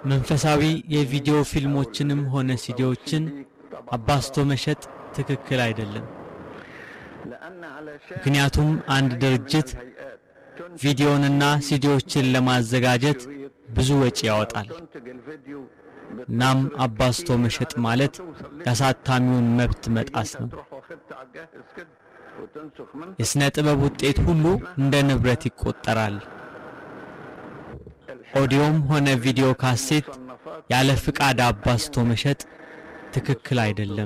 መንፈሳዊ የቪዲዮ ፊልሞችንም ሆነ ሲዲዎችን አባስቶ መሸጥ ትክክል አይደለም። ምክንያቱም አንድ ድርጅት ቪዲዮንና ሲዲዎችን ለማዘጋጀት ብዙ ወጪ ያወጣል። ናም አባስቶ መሸጥ ማለት ያሳታሚውን መብት መጣስ ነው። የስነ ጥበብ ውጤት ሁሉ እንደ ንብረት ይቆጠራል። ኦዲዮም ሆነ ቪዲዮ ካሴት ያለ ፍቃድ አባስቶ መሸጥ ትክክል አይደለም።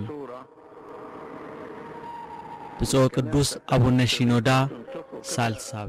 ብፁዕ ቅዱስ አቡነ ሺኖዳ ሳልሳዊ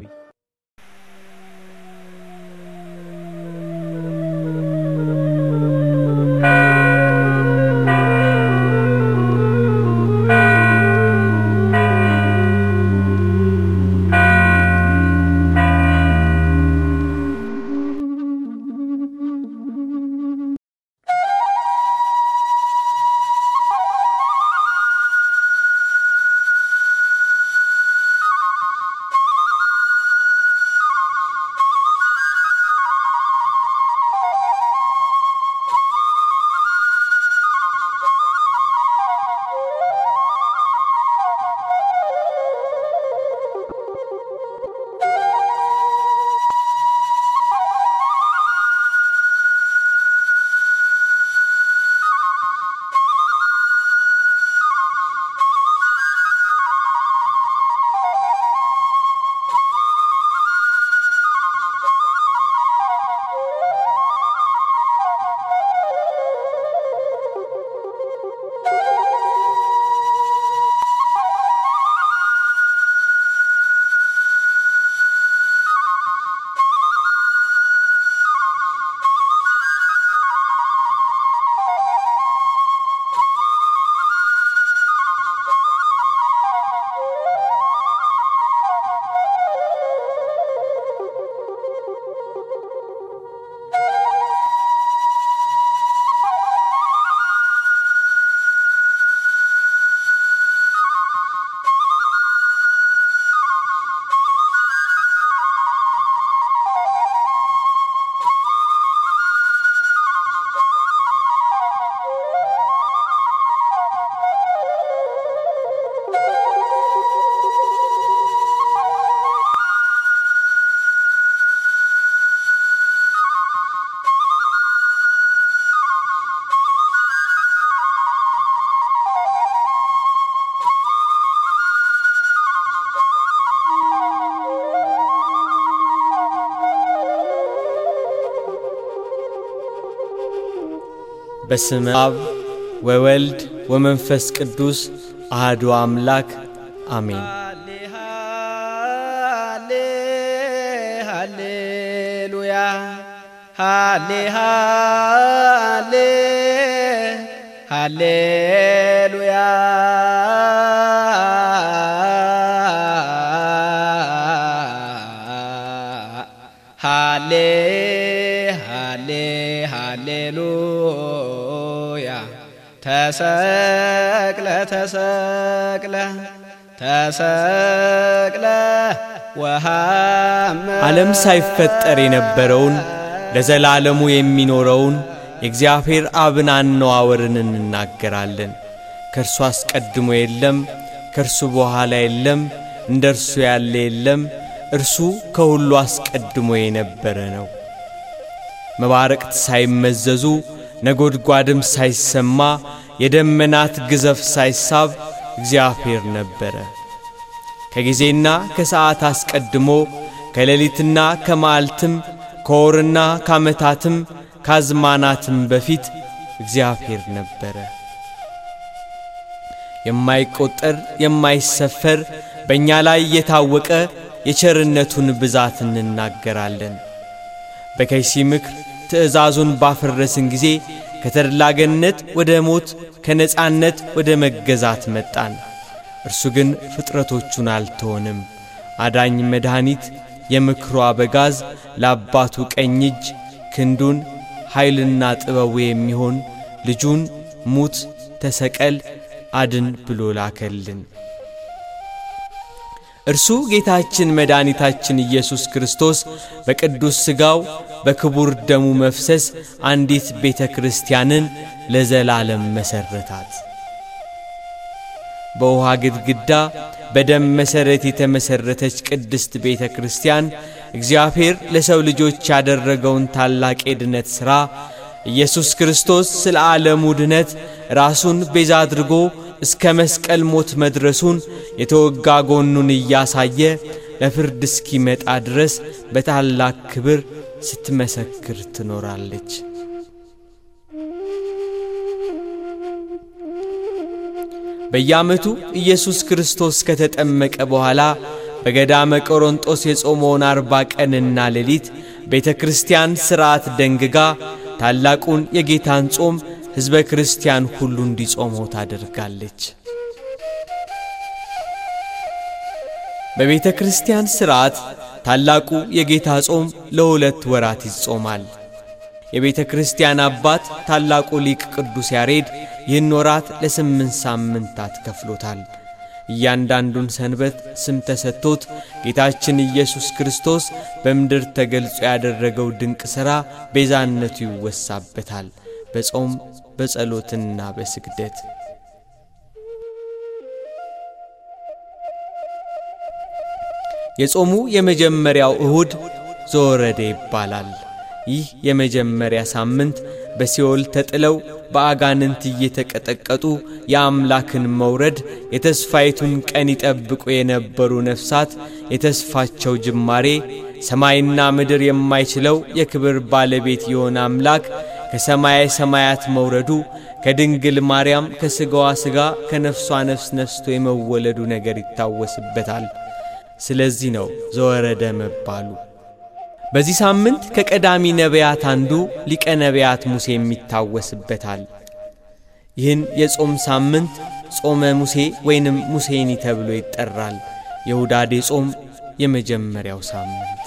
በስመ አብ ወወልድ ወመንፈስ ቅዱስ አሐዱ አምላክ አሜን። ሃሌሉያ ሃሌሉያ ሃሌሉያ ተሰቅለ ወሃመ ዓለም ሳይፈጠር የነበረውን ለዘላለሙ የሚኖረውን የእግዚአብሔር አብን አነዋወርን እንናገራለን። ከእርሱ አስቀድሞ የለም፣ ከእርሱ በኋላ የለም፣ እንደርሱ ያለ የለም። እርሱ ከሁሉ አስቀድሞ የነበረ ነው። መባረቅት ሳይመዘዙ ነጎድጓድም ሳይሰማ የደመናት ግዘፍ ሳይሳብ እግዚአብሔር ነበረ። ከጊዜና ከሰዓት አስቀድሞ ከሌሊትና ከመዓልትም ከወርና ከዓመታትም ከአዝማናትም በፊት እግዚአብሔር ነበረ። የማይቆጠር የማይሰፈር በእኛ ላይ የታወቀ የቸርነቱን ብዛት እንናገራለን። በከይሲ ምክር ትእዛዙን ባፈረስን ጊዜ ከተድላ ገነት ወደ ሞት ከነጻነት ወደ መገዛት መጣን። እርሱ ግን ፍጥረቶቹን አልተወንም። አዳኝ መድኃኒት የምክሩ አበጋዝ ለአባቱ ቀኝ እጅ ክንዱን ኃይልና ጥበቡ የሚሆን ልጁን ሙት ተሰቀል አድን ብሎ ላከልን። እርሱ ጌታችን መድኃኒታችን ኢየሱስ ክርስቶስ በቅዱስ ሥጋው በክቡር ደሙ መፍሰስ አንዲት ቤተክርስቲያንን ለዘላለም መሰረታት። በውሃ ግድግዳ በደም መሰረት የተመሰረተች ቅድስት ቤተክርስቲያን እግዚአብሔር ለሰው ልጆች ያደረገውን ታላቅ የድነት ሥራ ኢየሱስ ክርስቶስ ስለ ዓለሙ ድነት ራሱን ቤዛ አድርጎ እስከ መስቀል ሞት መድረሱን የተወጋ ጎኑን እያሳየ ለፍርድ እስኪመጣ ድረስ በታላቅ ክብር ስትመሰክር ትኖራለች። በየዓመቱ ኢየሱስ ክርስቶስ ከተጠመቀ በኋላ በገዳመ ቆሮንጦስ የጾመውን 40 ቀንና ሌሊት ቤተክርስቲያን ሥርዓት ደንግጋ ታላቁን የጌታን ጾም ሕዝበ ክርስቲያን ሁሉ እንዲጾመው ታደርጋለች። በቤተክርስቲያን ሥርዓት ታላቁ የጌታ ጾም ለ2 ወራት ይጾማል። የቤተክርስቲያን አባት ታላቁ ሊቅ ቅዱስ ያሬድ ይህን ወራት ለ8 ሳምንታት ከፍሎታል። እያንዳንዱን ሰንበት ስም ተሰጥቶት ጌታችን ኢየሱስ ክርስቶስ በምድር ተገልጾ ያደረገው ድንቅ ሥራ ቤዛነቱ ይወሳበታል። በጾም በጸሎትና በስግደት የጾሙ የመጀመሪያው እሁድ ዘወረደ ይባላል። ይህ የመጀመሪያ ሳምንት በሲኦል ተጥለው በአጋንንት እየተቀጠቀጡ የአምላክን መውረድ የተስፋይቱን ቀን ይጠብቁ የነበሩ ነፍሳት የተስፋቸው ጅማሬ ሰማይና ምድር የማይችለው የክብር ባለቤት የሆነ አምላክ ከሰማይ ሰማያት መውረዱ ከድንግል ማርያም ከሥጋዋ ሥጋ ከነፍሷ ነፍስ ነስቶ የመወለዱ ነገር ይታወስበታል። ስለዚህ ነው ዘወረደ መባሉ። በዚህ ሳምንት ከቀዳሚ ነቢያት አንዱ ሊቀ ነቢያት ሙሴ የሚታወስበታል። ይህን የጾም ሳምንት ጾመ ሙሴ ወይንም ሙሴኒ ተብሎ ይጠራል። የሁዳዴ ጾም የመጀመሪያው ሳምንት።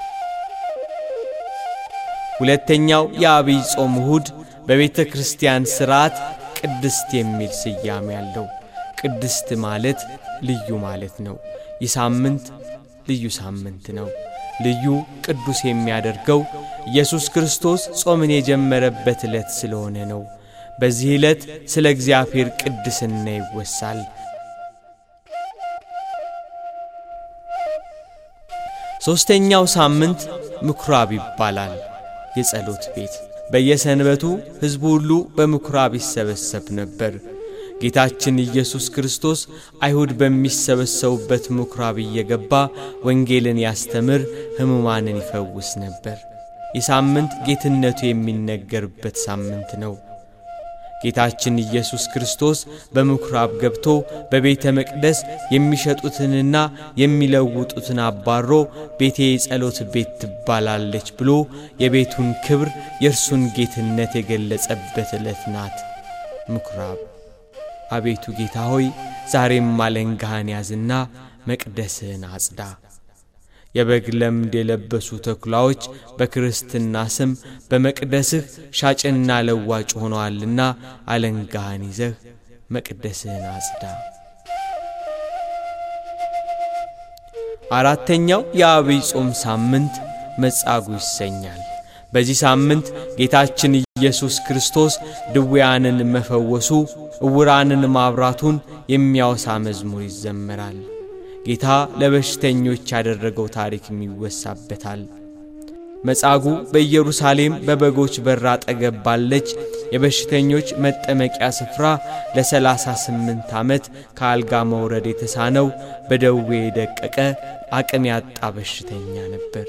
ሁለተኛው የአብይ ጾም እሁድ በቤተ ክርስቲያን ሥርዓት ቅድስት የሚል ስያሜ ያለው። ቅድስት ማለት ልዩ ማለት ነው። ይህ ሳምንት ልዩ ሳምንት ነው። ልዩ ቅዱስ የሚያደርገው ኢየሱስ ክርስቶስ ጾምን የጀመረበት ዕለት ስለሆነ ነው። በዚህ ዕለት ስለ እግዚአብሔር ቅድስና ይወሳል። ሦስተኛው ሳምንት ምኵራብ ይባላል። የጸሎት ቤት በየሰንበቱ ሕዝቡ ሁሉ በምኵራብ ይሰበሰብ ነበር። ጌታችን ኢየሱስ ክርስቶስ አይሁድ በሚሰበሰቡበት ምኵራብ እየገባ ወንጌልን ያስተምር፣ ሕሙማንን ይፈውስ ነበር። ይህ ሳምንት ጌትነቱ የሚነገርበት ሳምንት ነው። ጌታችን ኢየሱስ ክርስቶስ በምኵራብ ገብቶ በቤተ መቅደስ የሚሸጡትንና የሚለውጡትን አባሮ ቤቴ የጸሎት ቤት ትባላለች ብሎ የቤቱን ክብር የእርሱን ጌትነት የገለጸበት ዕለት ናት ምኵራብ። አቤቱ ጌታ ሆይ ዛሬም አለንጋህን ያዝና መቅደስህን አጽዳ። የበግ ለምድ የለበሱ ተኩላዎች በክርስትና ስም በመቅደስህ ሻጭና ለዋጭ ሆነዋልና አለንጋህን ይዘህ መቅደስህን አጽዳ። አራተኛው የአብይ ጾም ሳምንት መጻጉዕ ይሰኛል። በዚህ ሳምንት ጌታችን ኢየሱስ ክርስቶስ ድውያንን መፈወሱ ዕውራንን ማብራቱን የሚያወሳ መዝሙር ይዘመራል። ጌታ ለበሽተኞች ያደረገው ታሪክ ይወሳበታል። መጻጉዕ በኢየሩሳሌም በበጎች በር አጠገብ ባለች የበሽተኞች መጠመቂያ ስፍራ ለ38 ዓመት ከአልጋ መውረድ የተሳነው በደዌ የደቀቀ አቅም ያጣ በሽተኛ ነበር።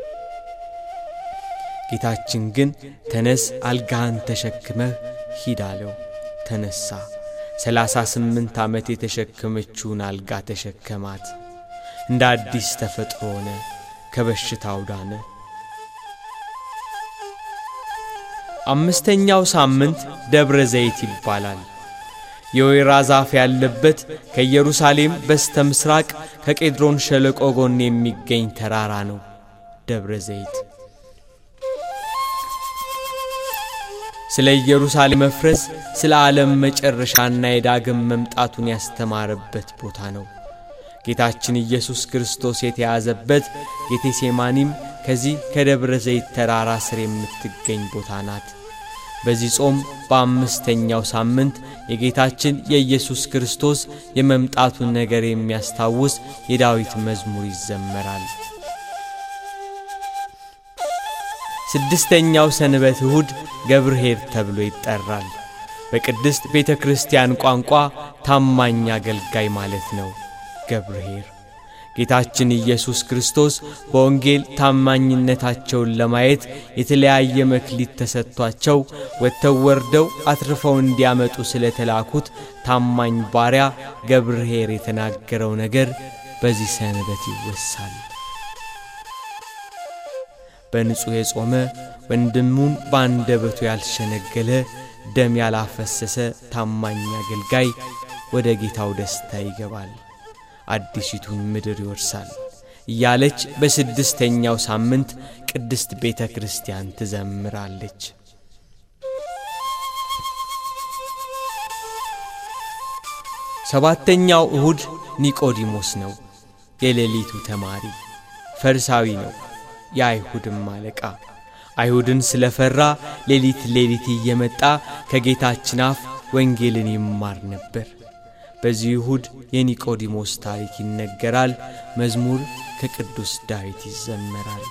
ጌታችን ግን ተነስ አልጋህን ተሸክመህ ሂድ አለው። ተነሳ። 38 ዓመት የተሸከመችውን አልጋ ተሸከማት። እንደ አዲስ ተፈጥሮ ሆነ፣ ከበሽታው ዳነ። አምስተኛው ሳምንት ደብረ ዘይት ይባላል። የወይራ ዛፍ ያለበት ከኢየሩሳሌም በስተምስራቅ ከቄድሮን ሸለቆ ጎን የሚገኝ ተራራ ነው ደብረ ዘይት። ስለ ኢየሩሳሌም መፍረስ፣ ስለ ዓለም መጨረሻና የዳግም መምጣቱን ያስተማረበት ቦታ ነው። ጌታችን ኢየሱስ ክርስቶስ የተያዘበት ጌቴሴማኒም ከዚህ ከደብረ ዘይት ተራራ ስር የምትገኝ ቦታ ናት። በዚህ ጾም በአምስተኛው ሳምንት የጌታችን የኢየሱስ ክርስቶስ የመምጣቱን ነገር የሚያስታውስ የዳዊት መዝሙር ይዘመራል። ስድስተኛው ሰንበት እሁድ ገብርኄር ተብሎ ይጠራል። በቅድስት ቤተክርስቲያን ቋንቋ ታማኝ አገልጋይ ማለት ነው። ገብርኄር ጌታችን ኢየሱስ ክርስቶስ በወንጌል ታማኝነታቸውን ለማየት የተለያየ መክሊት ተሰጥቷቸው ወጥተው ወርደው አትርፈው እንዲያመጡ ስለተላኩት ታማኝ ባሪያ ገብርኄር የተናገረው ነገር በዚህ ሰንበት ይወሳል። በንጹህ የጾመ ወንድሙን ባንደበቱ ያልሸነገለ ደም ያላፈሰሰ ታማኝ አገልጋይ ወደ ጌታው ደስታ ይገባል፣ አዲሲቱን ምድር ይወርሳል እያለች በስድስተኛው ሳምንት ቅድስት ቤተክርስቲያን ትዘምራለች። ሰባተኛው እሁድ ኒቆዲሞስ ነው። የሌሊቱ ተማሪ ፈሪሳዊ ነው። የአይሁድም አለቃ አይሁድን ስለፈራ ሌሊት እየመጣ ከጌታችን አፍ ወንጌልን ይማር ነበር። በዚህ እሁድ የኒቆዲሞስ ታሪክ ይነገራል። መዝሙር ከቅዱስ ዳዊት ይዘመራል።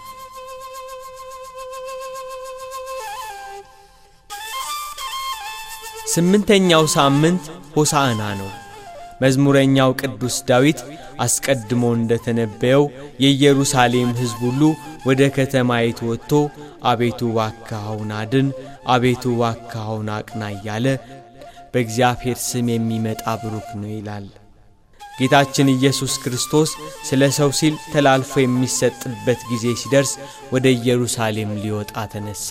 ስምንተኛው ሳምንት ሆሳዕና ነው። መዝሙረኛው ቅዱስ ዳዊት አስቀድሞ እንደተነበየው የኢየሩሳሌም ሕዝብ ሁሉ ወደ ከተማይቱ ወጥቶ አቤቱ እባክህ አድን፣ አቤቱ እባክህ አቅና እያለ በእግዚአብሔር ስም የሚመጣ ብሩክ ነው ይላል። ጌታችን ኢየሱስ ክርስቶስ ስለ ሰው ሲል ተላልፎ የሚሰጥበት ጊዜ ሲደርስ ወደ ኢየሩሳሌም ሊወጣ ተነሳ።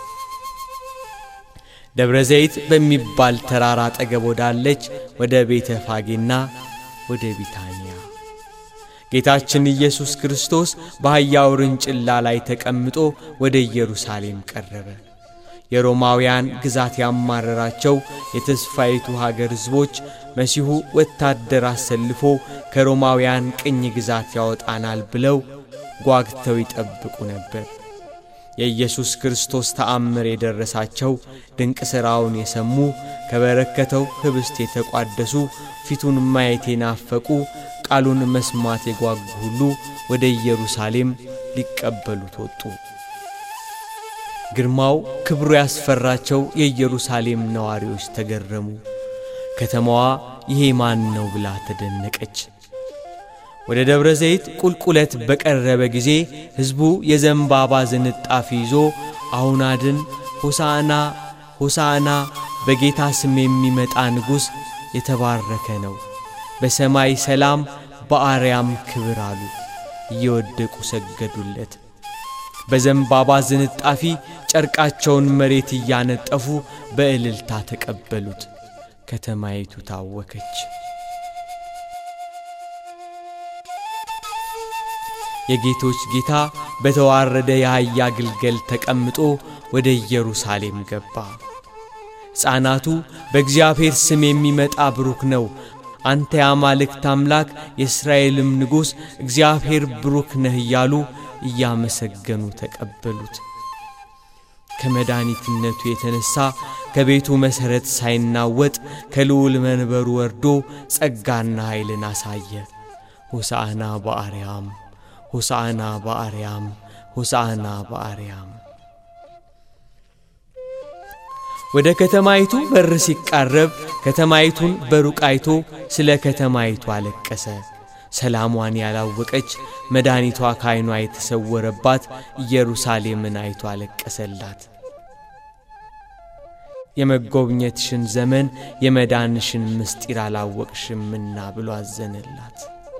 ደብረ ዘይት በሚባል ተራራ አጠገብ ወዳለች ወደ ቤተ ፋጌና ወደ ቢታንያ ጌታችን ኢየሱስ ክርስቶስ በአህያ ውርንጭላ ላይ ተቀምጦ ወደ ኢየሩሳሌም ቀረበ። የሮማውያን ግዛት ያማረራቸው የተስፋይቱ ሀገር ሕዝቦች መሲሁ ወታደር አሰልፎ ከሮማውያን ቅኝ ግዛት ያወጣናል ብለው ጓግተው ይጠብቁ ነበር። የኢየሱስ ክርስቶስ ተአምር የደረሳቸው ድንቅ ሥራውን የሰሙ ከበረከተው ህብስት የተቋደሱ ፊቱን ማየት የናፈቁ ቃሉን መስማት የጓጉ ሁሉ ወደ ኢየሩሳሌም ሊቀበሉት ወጡ። ግርማው ክብሩ ያስፈራቸው የኢየሩሳሌም ነዋሪዎች ተገረሙ። ከተማዋ ይሄ ማን ነው ብላ ተደነቀች። ወደ ደብረ ዘይት ቁልቁለት በቀረበ ጊዜ ሕዝቡ የዘንባባ ዝንጣፊ ይዞ አሁን አድን፣ ሆሳዕና ሆሳዕና፣ በጌታ ስም የሚመጣ ንጉሥ የተባረከ ነው፣ በሰማይ ሰላም በአርያም ክብር አሉ። እየወደቁ ሰገዱለት። በዘንባባ ዝንጣፊ ጨርቃቸውን መሬት እያነጠፉ በእልልታ ተቀበሉት። ከተማይቱ ታወከች። የጌቶች ጌታ በተዋረደ የአህያ ግልገል ተቀምጦ ወደ ኢየሩሳሌም ገባ። ሕፃናቱ በእግዚአብሔር ስም የሚመጣ ብሩክ ነው፣ አንተ የአማልክት አምላክ የእስራኤልም ንጉሥ እግዚአብሔር ብሩክ ነህ እያሉ እያመሰገኑ ተቀበሉት። ከመድኃኒትነቱ የተነሳ ከቤቱ መሠረት ሳይናወጥ ከልዑል መንበሩ ወርዶ ጸጋና ኃይልን አሳየ። ሆሳዕና በአርያም ሆሳዕና በአርያም ሆሳዕና በአርያም። ወደ ከተማይቱ በር ሲቃረብ ከተማይቱን በሩቅ አይቶ ስለ ከተማይቱ አለቀሰ። ሰላሟን ያላወቀች መድኃኒቷ ከዓይኗ የተሰወረባት ኢየሩሳሌምን አይቶ አለቀሰላት። የመጎብኘትሽን ዘመን የመዳንሽን ምስጢር አላወቅሽምና ብሎ አዘነላት።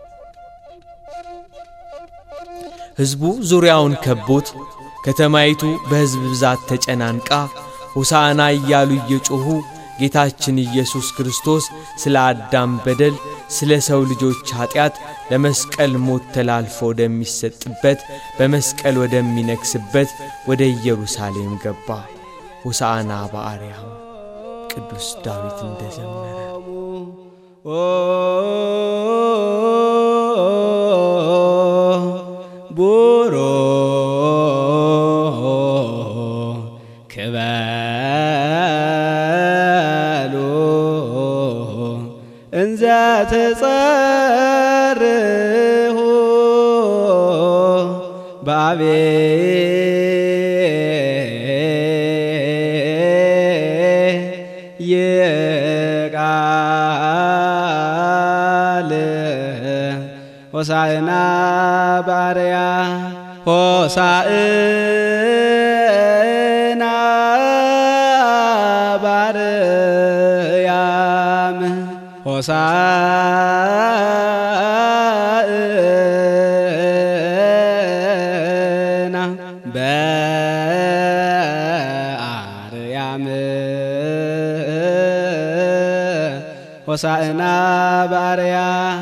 ሕዝቡ ዙሪያውን ከቦት ከተማይቱ በሕዝብ ብዛት ተጨናንቃ ሆሳዕና እያሉ እየጮኹ ጌታችን ኢየሱስ ክርስቶስ ስለ አዳም በደል ስለ ሰው ልጆች ኃጢአት ለመስቀል ሞት ተላልፎ ወደሚሰጥበት በመስቀል ወደሚነግስበት ወደ ኢየሩሳሌም ገባ። ሆሳዕና በአርያም ቅዱስ ዳዊት እንደዘመረ ቡሮ እንዘ ተጸርሁ የቃል ሆሳዕና በአርያም ሆሳዕና በአርያም ሆሳዕና በአርያም ሆሳዕና በአርያም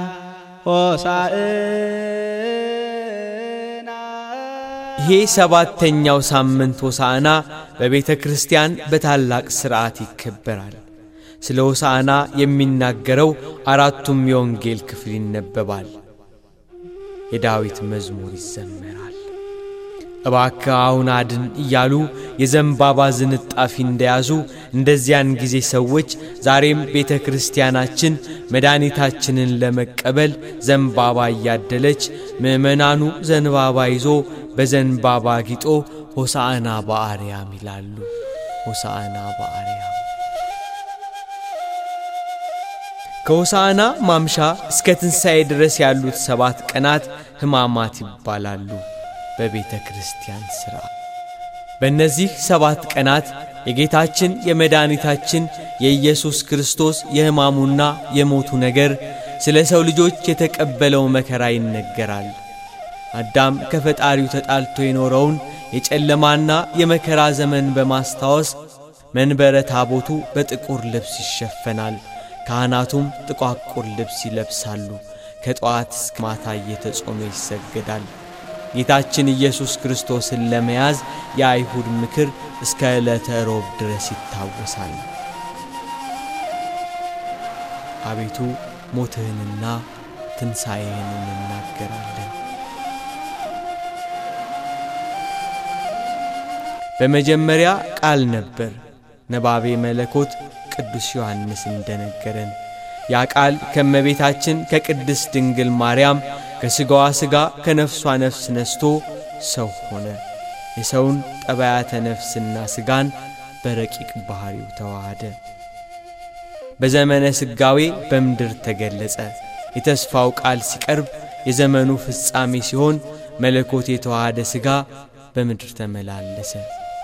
ሆሳዕና። ይሄ ሰባተኛው ሳምንት ሆሳዕና በቤተ ክርስቲያን በታላቅ ሥርዓት ይከበራል። ስለ ሆሳዕና የሚናገረው አራቱም የወንጌል ክፍል ይነበባል። የዳዊት መዝሙር ይዘመራል። እባክህ አሁን አድን እያሉ የዘንባባ ዝንጣፊ እንደያዙ እንደዚያን ጊዜ ሰዎች ዛሬም ቤተ ክርስቲያናችን መድኃኒታችንን ለመቀበል ዘንባባ እያደለች ምእመናኑ ዘንባባ ይዞ በዘንባባ ጊጦ ሆሳዕና በአርያም ይላሉ። ሆሳዕና በአርያም። ከሆሳዕና ማምሻ እስከ ትንሣኤ ድረስ ያሉት 7 ቀናት ሕማማት ይባላሉ በቤተ ክርስቲያን ሥርዓት። በእነዚህ 7 ቀናት የጌታችን የመድኃኒታችን የኢየሱስ ክርስቶስ የሕማሙና የሞቱ ነገር ስለ ሰው ልጆች የተቀበለው መከራ ይነገራል። አዳም ከፈጣሪው ተጣልቶ የኖረውን የጨለማና የመከራ ዘመን በማስታወስ መንበረ ታቦቱ በጥቁር ልብስ ይሸፈናል። ካህናቱም ጥቋቁር ልብስ ይለብሳሉ። ከጠዋት እስከ ማታ እየተጾመ ይሰገዳል። ጌታችን ኢየሱስ ክርስቶስን ለመያዝ የአይሁድ ምክር እስከ ዕለተ ሮብ ድረስ ይታወሳል። አቤቱ ሞትህንና ትንሣኤህን እንናገራለን። በመጀመሪያ ቃል ነበር። ነባቤ መለኮት ቅዱስ ዮሐንስ እንደነገረን ያ ቃል ከመቤታችን ከቅድስት ድንግል ማርያም ከሥጋዋ ሥጋ ከነፍሷ ነፍስ ነስቶ ሰው ሆነ። የሰውን ጠባያተ ነፍስና ሥጋን በረቂቅ ባሕሪው ተዋሃደ። በዘመነ ሥጋዌ በምድር ተገለጸ። የተስፋው ቃል ሲቀርብ የዘመኑ ፍጻሜ ሲሆን መለኮት የተዋሃደ ሥጋ በምድር ተመላለሰ።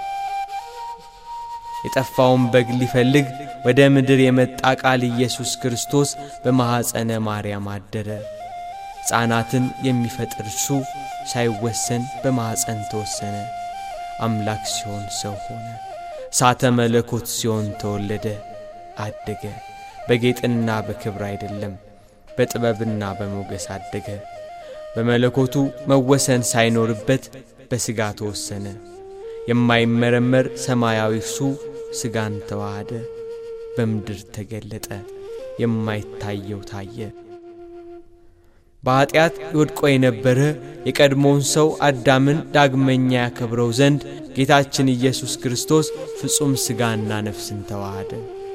የጠፋውን በግ ሊፈልግ ወደ ምድር የመጣ ቃል ኢየሱስ ክርስቶስ በማኅፀነ ማርያም አደረ። ሕፃናትን የሚፈጥር እርሱ ሳይወሰን በማኅፀን ተወሰነ። አምላክ ሲሆን ሰው ሆነ። እሳተ መለኮት ሲሆን ተወለደ፣ አደገ። በጌጥና በክብር አይደለም፣ በጥበብና በሞገስ አደገ። በመለኮቱ መወሰን ሳይኖርበት በሥጋ ተወሰነ። የማይመረመር ሰማያዊ እርሱ ሥጋን ተዋሃደ፣ በምድር ተገለጠ፣ የማይታየው ታየ። በኃጢአት ወድቆ የነበረ የቀድሞውን ሰው አዳምን ዳግመኛ ያከብረው ዘንድ ጌታችን ኢየሱስ ክርስቶስ ፍጹም ሥጋና ነፍስን ተዋሃደ።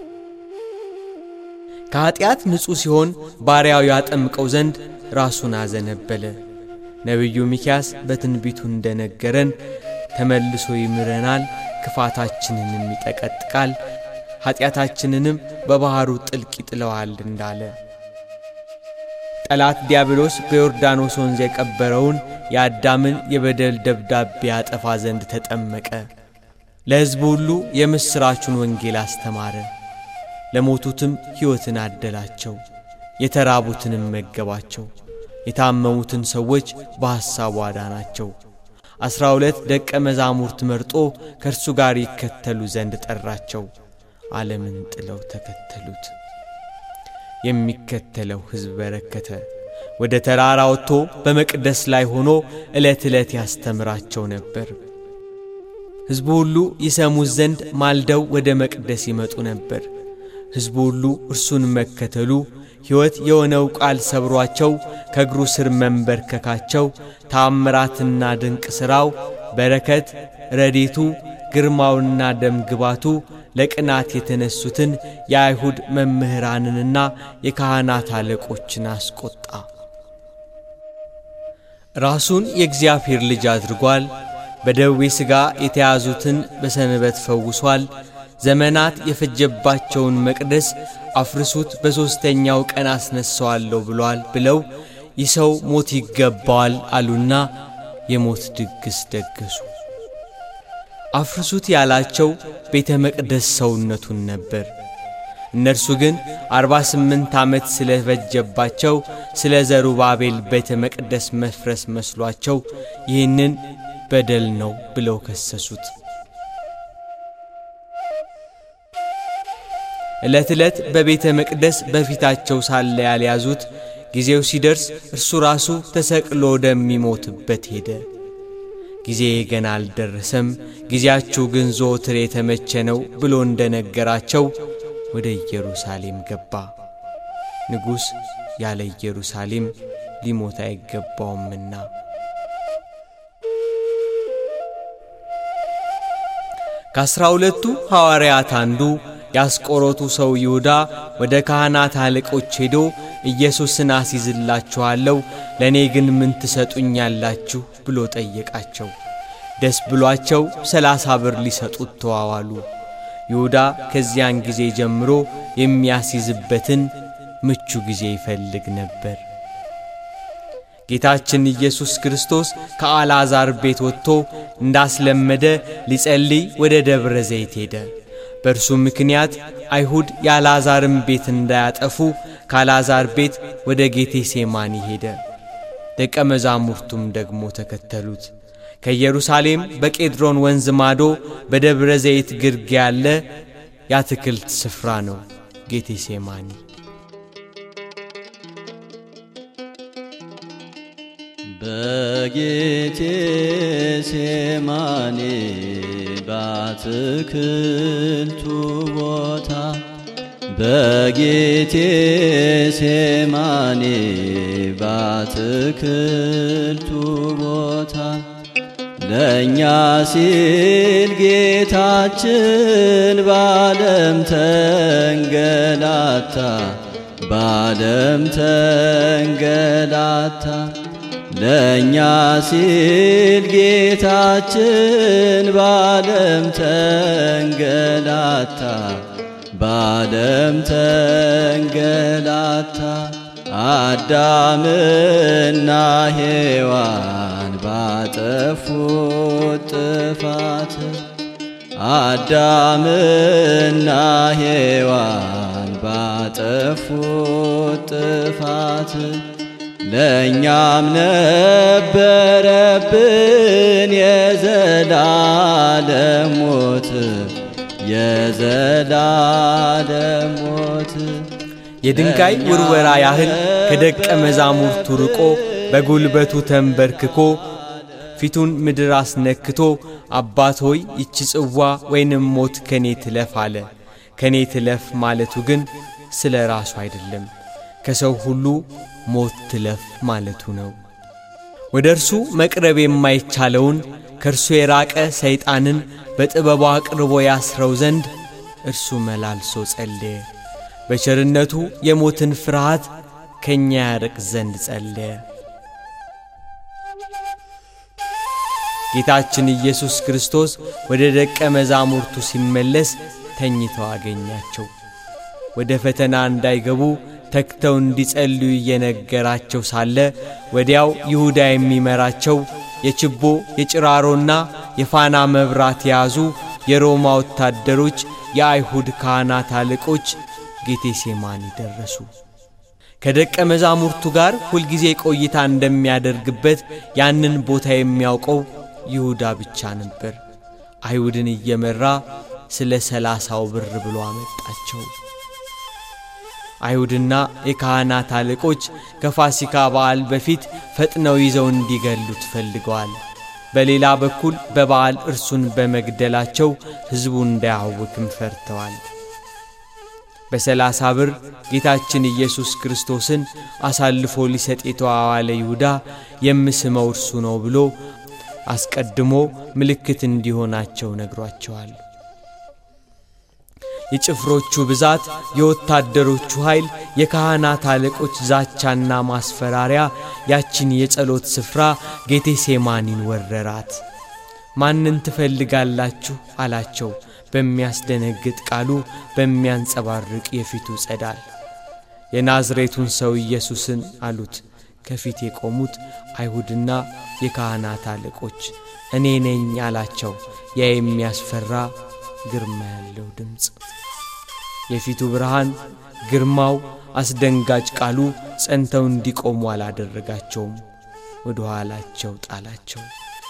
ከኃጢአት ንጹሕ ሲሆን ባሪያው ያጠምቀው ዘንድ ራሱን አዘነበለ። ነቢዩ ሚክያስ በትንቢቱ እንደነገረን ተመልሶ ይምረናል፣ ክፋታችንንም ይጠቀጥቃል፣ ኃጢአታችንንም በባሕሩ ጥልቅ ይጥለዋል እንዳለ። ጠላት ዲያብሎስ በዮርዳኖስ ወንዝ የቀበረውን የአዳምን የበደል ደብዳቤ ያጠፋ ዘንድ ተጠመቀ። ለሕዝቡ ሁሉ የምሥራቹን ወንጌል አስተማረ። ለሞቱትም ሕይወትን አደላቸው፣ የተራቡትንም መገባቸው፣ የታመሙትን ሰዎች በሐሳቡ አዳናቸው። 12 ደቀ መዛሙርት መርጦ ከእርሱ ጋር ይከተሉ ዘንድ ጠራቸው። ዓለምን ጥለው ተከተሉት። የሚከተለው ሕዝብ በረከተ። ወደ ተራራ ወጥቶ በመቅደስ ላይ ሆኖ ዕለት ዕለት ያስተምራቸው ነበር። ሕዝቡ ሁሉ ይሰሙት ዘንድ ማልደው ወደ መቅደስ ይመጡ ነበር። ሕዝቡ ሁሉ እርሱን መከተሉ ሕይወት የሆነው ቃል ሰብሯቸው ከእግሩ ስር መንበርከካቸው ተአምራትና ድንቅ ሥራው በረከት ረድኤቱ ግርማውና ደም ግባቱ ለቅናት የተነሱትን የአይሁድ መምህራንንና የካህናት አለቆችን አስቆጣ። ራሱን የእግዚአብሔር ልጅ አድርጓል። በደዌ ሥጋ የተያዙትን በሰንበት ፈውሷል። ዘመናት የፈጀባቸውን መቅደስ አፍርሱት በሦስተኛው ቀን አስነሳዋለሁ ብሏል ብለው ይህ ሰው ሞት ይገባዋል አሉና የሞት ድግስ ደገሱ። አፍርሱት ያላቸው ቤተ መቅደስ ሰውነቱን ነበር። እነርሱ ግን 48 ዓመት ስለፈጀባቸው ስለ ዘሩባቤል ቤተ መቅደስ መፍረስ መስሏቸው ይህንን በደል ነው ብለው ከሰሱት። ዕለት ዕለት በቤተ መቅደስ በፊታቸው ሳለ ያልያዙት ጊዜው ሲደርስ እርሱ ራሱ ተሰቅሎ ወደሚሞትበት ሄደ። ጊዜ ገና አልደረሰም፣ ጊዜያችሁ ግን ዘወትር የተመቸ ነው ብሎ እንደነገራቸው ወደ ኢየሩሳሌም ገባ። ንጉሥ ያለ ኢየሩሳሌም ሊሞት አይገባውምና። ከ12ቱ ሐዋርያት አንዱ ያስቆሮቱ ሰው ይሁዳ ወደ ካህናት አለቆች ሄዶ ኢየሱስን አስይዝላችኋለሁ፣ ለእኔ ግን ምን ትሰጡኛላችሁ ብሎ ጠየቃቸው። ደስ ብሏቸው 30 ብር ሊሰጡት ተዋዋሉ። ይሁዳ ከዚያን ጊዜ ጀምሮ የሚያስይዝበትን ምቹ ጊዜ ይፈልግ ነበር። ጌታችን ኢየሱስ ክርስቶስ ከአልዓዛር ቤት ወጥቶ እንዳስለመደ ሊጸልይ ወደ ደብረ ዘይት ሄደ። በእርሱ ምክንያት አይሁድ የአልዓዛርን ቤት እንዳያጠፉ ከአልዓዛር ቤት ወደ ጌቴሴማኒ ሄደ። ደቀ መዛሙርቱም ደግሞ ተከተሉት። ከኢየሩሳሌም በቄድሮን ወንዝ ማዶ በደብረ ዘይት ግርጌ ያለ የአትክልት ስፍራ ነው ጌቴሴማኒ። በጌቴሴማኒ በአትክልቱ ቦታ በጌቴሴማኒ በአትክልቱ ቦታ ለእኛ ሲል ጌታችን በዓለም ተንገላታ በዓለም ተንገላታ ለእኛ ሲል ጌታችን በዓለም ተንገላታ በዓለም ተንገላታ አዳምና ሔዋን ባጠፉት ጥፋት አዳምና ሔዋን ባጠፉት ጥፋት ለእኛም ነበረብን የዘላለም ሞት የዘላለም ሞት። የድንጋይ ውርወራ ያህል ከደቀ መዛሙርቱ ርቆ በጉልበቱ ተንበርክኮ ፊቱን ምድር አስነክቶ አባት ሆይ ይህች ጽዋ ወይንም ሞት ከኔ ትለፍ አለ። ከኔ ትለፍ ማለቱ ግን ስለ ራሱ አይደለም፣ ከሰው ሁሉ ሞት ትለፍ ማለቱ ነው። ወደ እርሱ መቅረብ የማይቻለውን ከእርሱ የራቀ ሰይጣንን በጥበቡ አቅርቦ ያስረው ዘንድ እርሱ መላልሶ ጸለየ። በቸርነቱ የሞትን ፍርሃት ከኛ ያርቅ ዘንድ ጸለየ። ጌታችን ኢየሱስ ክርስቶስ ወደ ደቀ መዛሙርቱ ሲመለስ ተኝተው አገኛቸው። ወደ ፈተና እንዳይገቡ ተክተው እንዲጸልዩ እየነገራቸው ሳለ ወዲያው ይሁዳ የሚመራቸው የችቦ የጭራሮና የፋና መብራት የያዙ የሮማ ወታደሮች የአይሁድ ካህናት አለቆች ጌቴሴማኒ ደረሱ። ከደቀ መዛሙርቱ ጋር ሁልጊዜ ቆይታ እንደሚያደርግበት ያንን ቦታ የሚያውቀው ይሁዳ ብቻ ነበር። አይሁድን እየመራ ስለ 30 ብር ብሎ አመጣቸው። አይሁድና የካህናት አለቆች ከፋሲካ በዓል በፊት ፈጥነው ይዘው እንዲገሉት ፈልገዋል። በሌላ በኩል በበዓል እርሱን በመግደላቸው ሕዝቡ እንዳያውክም ፈርተዋል። በ30 ብር ጌታችን ኢየሱስ ክርስቶስን አሳልፎ ሊሰጥ የተዋዋለ ይሁዳ የምስመው እርሱ ነው ብሎ አስቀድሞ ምልክት እንዲሆናቸው ነግሯቸዋል። የጭፍሮቹ ብዛት፣ የወታደሮቹ ኃይል፣ የካህናት አለቆች ዛቻና ማስፈራሪያ ያችን የጸሎት ስፍራ ጌቴሴማኒን ወረራት። ማንን ትፈልጋላችሁ አላቸው በሚያስደነግጥ ቃሉ፣ በሚያንጸባርቅ የፊቱ ጸዳል። የናዝሬቱን ሰው ኢየሱስን አሉት። ከፊት የቆሙት አይሁድና የካህናት አለቆች እኔ ነኝ አላቸው። ያ የሚያስፈራ ግርማ ያለው ድምጽ፣ የፊቱ ብርሃን፣ ግርማው፣ አስደንጋጭ ቃሉ ጸንተው እንዲቆሙ አላደረጋቸውም፣ ወደ ኋላቸው ጣላቸው።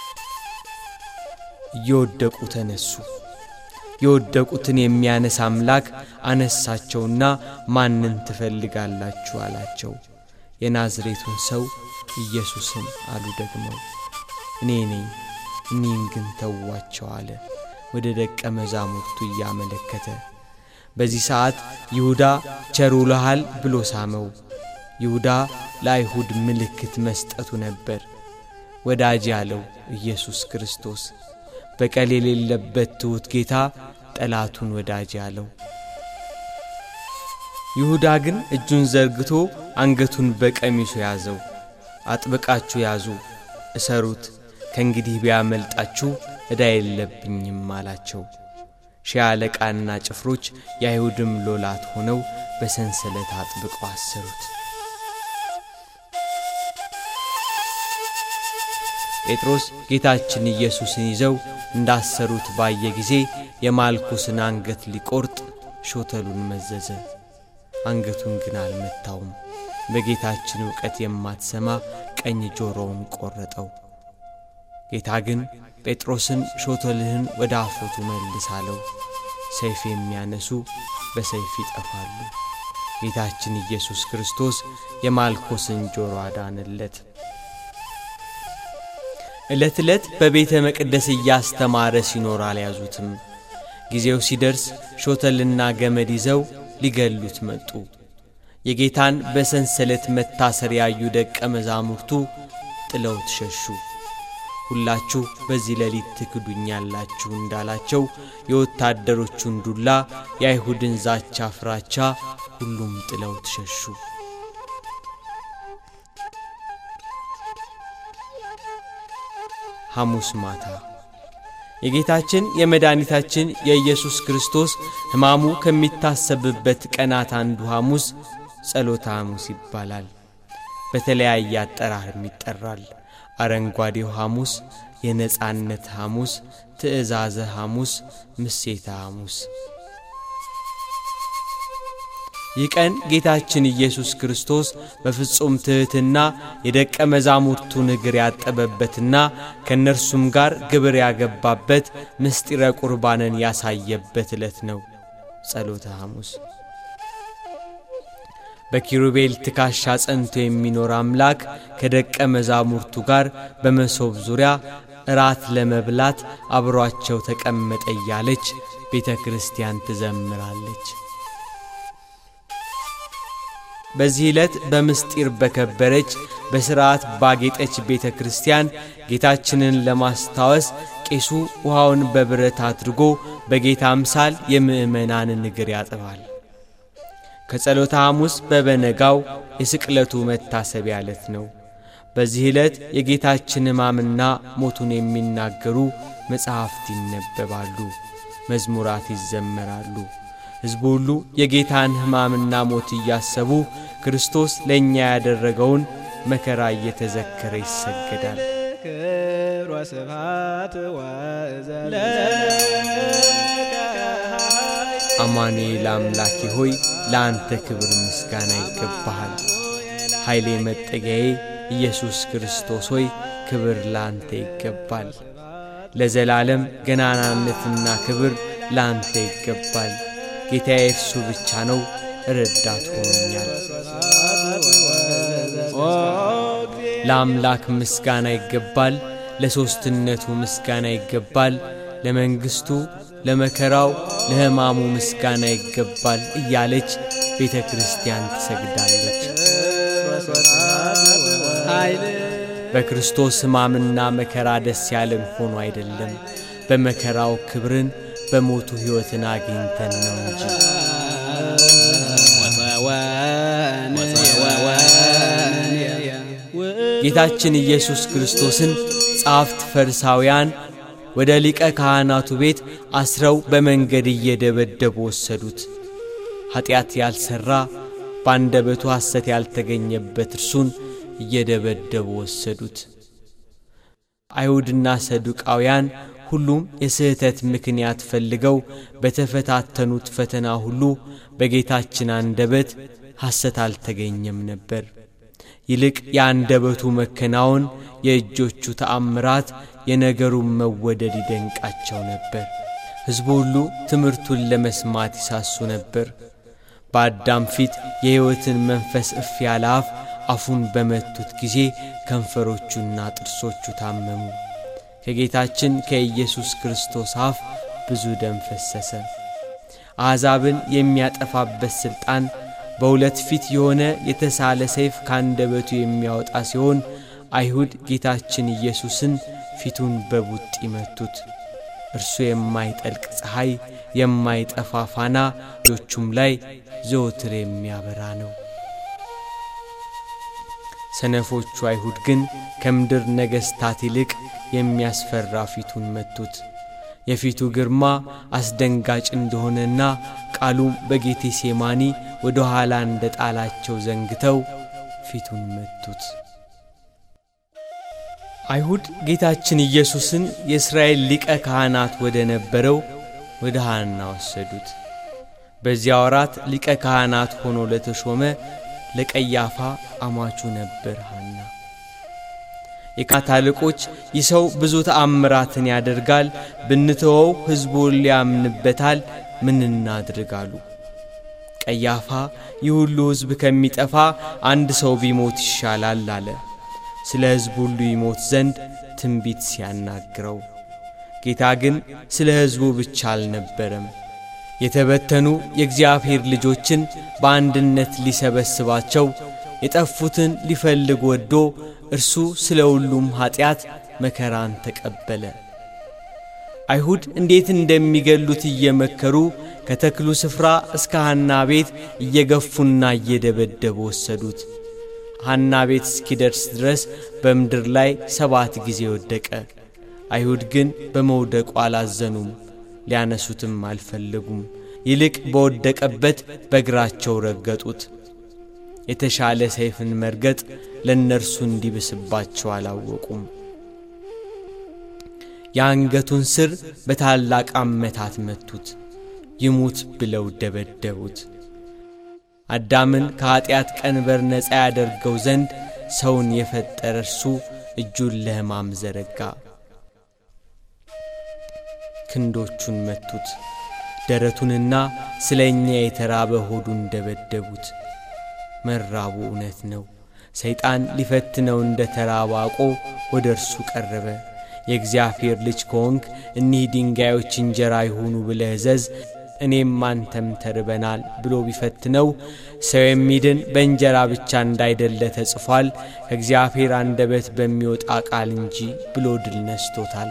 እየወደቁ ተነሱ። የወደቁትን የሚያነሳ አምላክ አነሳቸውና ማንን ትፈልጋላችሁ አላቸው። የናዝሬቱን ሰው ኢየሱስን አሉ። ደግሞ እኔ ነኝ፣ እኔን ግን ተዋቸው አለ፣ ወደ ደቀ መዛሙርቱ እያመለከተ። በዚህ ሰዓት ይሁዳ ቸሩ ለሃል ብሎ ሳመው። ይሁዳ ለአይሁድ ምልክት መስጠቱ ነበር። ወዳጅ ያለው ኢየሱስ ክርስቶስ በቀል የሌለበት ትሑት ጌታ ጠላቱን ወዳጅ ያለው። ይሁዳ ግን እጁን ዘርግቶ አንገቱን በቀሚሱ ያዘው። አጥብቃችሁ ያዙ፣ እሰሩት፣ ከእንግዲህ ቢያመልጣችሁ ዕዳ የለብኝም አላቸው። ሺህ አለቃና ጭፍሮች የአይሁድም ሎላት ሆነው በሰንሰለት አጥብቀው አሰሩት። ጴጥሮስ ጌታችን ኢየሱስን ይዘው እንዳሰሩት ባየ ጊዜ የማልኩስን አንገት ሊቆርጥ ሾተሉን መዘዘ። አንገቱን ግን አልመታውም። በጌታችን ዕውቀት የማትሰማ ቀኝ ጆሮውን ቆረጠው። ጌታ ግን ጴጥሮስን ሾተልህን ወደ አፎቱ መልስ አለው። ሰይፍ የሚያነሱ በሰይፍ ይጠፋሉ። ጌታችን ኢየሱስ ክርስቶስ የማልኮስን ጆሮ አዳነለት። ዕለት ዕለት በቤተ መቅደስ እያስተማረ ሲኖር አልያዙትም። ጊዜው ሲደርስ ሾተልና ገመድ ይዘው ሊገሉት መጡ። የጌታን በሰንሰለት መታሰር ያዩ ደቀ መዛሙርቱ ጥለውት ሸሹ። ሁላችሁ በዚህ ሌሊት ትክዱኛላችሁ እንዳላቸው የወታደሮቹን ዱላ፣ የአይሁድን ዛቻ ፍራቻ ሁሉም ጥለውት ሸሹ። ሐሙስ ማታ የጌታችን የመድኃኒታችን የኢየሱስ ክርስቶስ ሕማሙ ከሚታሰብበት ቀናት አንዱ ሐሙስ ጸሎተ ሐሙስ ይባላል። በተለያየ አጠራርም ይጠራል። አረንጓዴው ሐሙስ፣ የነጻነት ሐሙስ፣ ትእዛዘ ሐሙስ፣ ምሴተ ሐሙስ። ይህ ቀን ጌታችን ኢየሱስ ክርስቶስ በፍጹም ትሕትና የደቀ መዛሙርቱን እግር ያጠበበትና ከነርሱም ጋር ግብር ያገባበት ምስጢረ ቁርባንን ያሳየበት ዕለት ነው። ጸሎተ ሐሙስ በኪሩቤል ትካሻ ጸንቶ የሚኖር አምላክ ከደቀ መዛሙርቱ ጋር በመሶብ ዙሪያ እራት ለመብላት አብሯቸው ተቀመጠ እያለች ቤተ ክርስቲያን ትዘምራለች። በዚህ ዕለት በምስጢር በከበረች በሥርዓት ባጌጠች ቤተ ክርስቲያን ጌታችንን ለማስታወስ ቄሱ ውሃውን በብረት አድርጎ በጌታ አምሳል የምእመናንን እግር ያጥባል። ከጸሎተ ሐሙስ በበነጋው የስቅለቱ መታሰቢያ ዕለት ነው። በዚህ ዕለት የጌታችን ሕማምና ሞቱን የሚናገሩ መጻሕፍት ይነበባሉ፣ መዝሙራት ይዘመራሉ። ሕዝቡ ሁሉ የጌታን ሕማምና ሞት እያሰቡ ክርስቶስ ለእኛ ያደረገውን መከራ እየተዘከረ ይሰገዳል። ክብር ወስብሐት ወእዘዝ አማኑኤል አምላኬ ሆይ ለአንተ ክብር ምስጋና ይገባሃል። ኃይሌ መጠጊያዬ ኢየሱስ ክርስቶስ ሆይ ክብር ለአንተ ይገባል። ለዘላለም ገናናነትና ክብር ለአንተ ይገባል። ጌታዬ እርሱ ብቻ ነው ረዳት ሆኖኛል። ለአምላክ ምስጋና ይገባል፣ ለሦስትነቱ ምስጋና ይገባል፣ ለመንግሥቱ ለመከራው ለሕማሙ ምስጋና ይገባል እያለች ቤተ ክርስቲያን ትሰግዳለች። በክርስቶስ ሕማምና መከራ ደስ ያለን ሆኖ አይደለም፣ በመከራው ክብርን በሞቱ ሕይወትን አግኝተን ነው እንጂ። ጌታችን ኢየሱስ ክርስቶስን ጸሐፍት ፈሪሳውያን ወደ ሊቀ ካህናቱ ቤት አስረው በመንገድ እየደበደቡ ወሰዱት። ኃጢአት ያልሰራ ባንደበቱ ሐሰት ያልተገኘበት እርሱን እየደበደቡ ወሰዱት። አይሁድና ሰዱቃውያን ሁሉም የስህተት ምክንያት ፈልገው በተፈታተኑት ፈተና ሁሉ በጌታችን አንደበት ሐሰት አልተገኘም ነበር። ይልቅ የአንደበቱ መከናወን፣ የእጆቹ ተአምራት፣ የነገሩን መወደድ ይደንቃቸው ነበር። ሕዝቡ ሁሉ ትምህርቱን ለመስማት ይሳሱ ነበር። በአዳም ፊት የሕይወትን መንፈስ እፍ ያለ አፍ አፉን በመቱት ጊዜ ከንፈሮቹና ጥርሶቹ ታመሙ። ከጌታችን ከኢየሱስ ክርስቶስ አፍ ብዙ ደም ፈሰሰ። አሕዛብን የሚያጠፋበት ሥልጣን በሁለት ፊት የሆነ የተሳለ ሰይፍ ካንደበቱ የሚያወጣ ሲሆን አይሁድ ጌታችን ኢየሱስን ፊቱን በቡጢ መቱት። እርሱ የማይጠልቅ ፀሐይ፣ የማይጠፋ ፋና፣ እጆቹም ላይ ዘወትር የሚያበራ ነው። ሰነፎቹ አይሁድ ግን ከምድር ነገሥታት ይልቅ የሚያስፈራ ፊቱን መቱት። የፊቱ ግርማ አስደንጋጭ እንደሆነና ቃሉም በጌቴሴማኒ ወደ ኋላ እንደጣላቸው ዘንግተው ፊቱን መቱት። አይሁድ ጌታችን ኢየሱስን የእስራኤል ሊቀ ካህናት ወደ ነበረው ወደ ሐና ወሰዱት። በዚያ ወራት ሊቀ ካህናት ሆኖ ለተሾመ ለቀያፋ አማቹ ነበር ሐና። የካህናት አለቆች ይህ ሰው ብዙ ተአምራትን ያደርጋል፣ ብንተወው ሕዝቡ ሊያምንበታል፣ ምን እናድርግ አሉ። ቀያፋ ይህ ሁሉ ሕዝብ ከሚጠፋ አንድ ሰው ቢሞት ይሻላል አለ። ስለ ሕዝቡ ሁሉ ይሞት ዘንድ ትንቢት ሲያናግረው፣ ጌታ ግን ስለ ሕዝቡ ብቻ አልነበረም፣ የተበተኑ የእግዚአብሔር ልጆችን በአንድነት ሊሰበስባቸው የጠፉትን ሊፈልግ ወዶ እርሱ ስለ ሁሉም ኃጢአት መከራን ተቀበለ። አይሁድ እንዴት እንደሚገሉት እየመከሩ ከተክሉ ስፍራ እስከ ሐና ቤት እየገፉና እየደበደቡ ወሰዱት። ሐና ቤት እስኪደርስ ድረስ በምድር ላይ 7 ጊዜ ወደቀ። አይሁድ ግን በመውደቁ አላዘኑም፣ ሊያነሱትም አልፈለጉም። ይልቅ በወደቀበት በእግራቸው ረገጡት። የተሻለ ሰይፍን መርገጥ ለነርሱ እንዲብስባቸው አላወቁም። የአንገቱን ስር በታላቅ አመታት መቱት፣ ይሙት ብለው ደበደቡት። አዳምን ከኃጢአት ቀንበር ነፃ ያደርገው ዘንድ ሰውን የፈጠረ እርሱ እጁን ለሕማም ዘረጋ። ክንዶቹን መቱት፣ ደረቱንና ስለኛ የተራበ ሆዱን ደበደቡት። መራቡ እውነት ነው። ሰይጣን ሊፈትነው እንደ ተራበ አውቆ ወደ እርሱ ቀረበ። የእግዚአብሔር ልጅ ከሆንክ እኒህ ድንጋዮች እንጀራ ይሁኑ ብለህ እዘዝ፣ እኔም አንተም ተርበናል ብሎ ቢፈትነው፣ ሰው የሚድን በእንጀራ ብቻ እንዳይደለ ተጽፏል፣ ከእግዚአብሔር አንደበት በሚወጣ ቃል እንጂ ብሎ ድል ነስቶታል።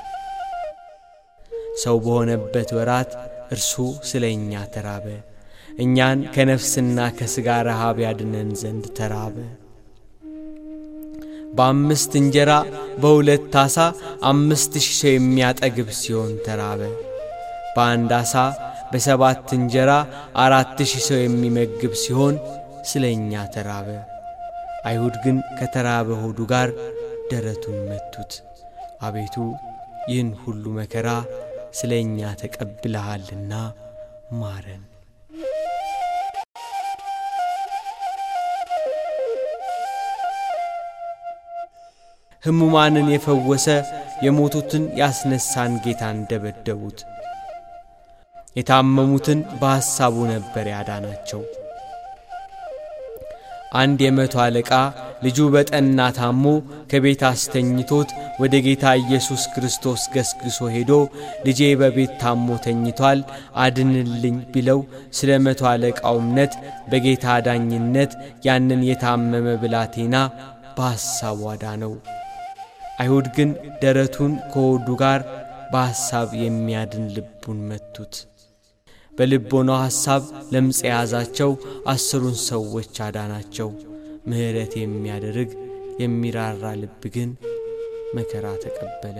ሰው በሆነበት ወራት እርሱ ስለኛ ተራበ፣ እኛን ከነፍስና ከሥጋ ረሃብ ያድነን ዘንድ ተራበ። በ5 እንጀራ በ2 ዓሣ 5000 ሰው የሚያጠግብ ሲሆን ተራበ። በአንድ ዓሣ በ7 እንጀራ 4000 ሰው የሚመግብ ሲሆን ስለኛ ተራበ። አይሁድ ግን ከተራበ ሆዱ ጋር ደረቱን መቱት። አቤቱ ይህን ሁሉ መከራ ስለኛ ተቀብለሃልና ማረን። ሕሙማንን የፈወሰ የሞቱትን ያስነሳን ጌታን ደበደቡት። የታመሙትን በሐሳቡ ነበር ያዳናቸው። አንድ የ100 አለቃ ልጁ በጠና ታሞ ከቤት አስተኝቶት ወደ ጌታ ኢየሱስ ክርስቶስ ገስግሶ ሄዶ ልጄ በቤት ታሞ ተኝቷል አድንልኝ ቢለው ስለ መቶ አለቃው እምነት በጌታ ዳኝነት ያንን የታመመ ብላቴና በሐሳቡ አዳነው። አይሁድ ግን ደረቱን ከሆዱ ጋር በሐሳብ የሚያድን ልቡን መቱት። በልቦናው ሐሳብ ለምጽ የያዛቸው 10ን ሰዎች አዳናቸው። ምህረት የሚያደርግ የሚራራ ልብ ግን መከራ ተቀበለ።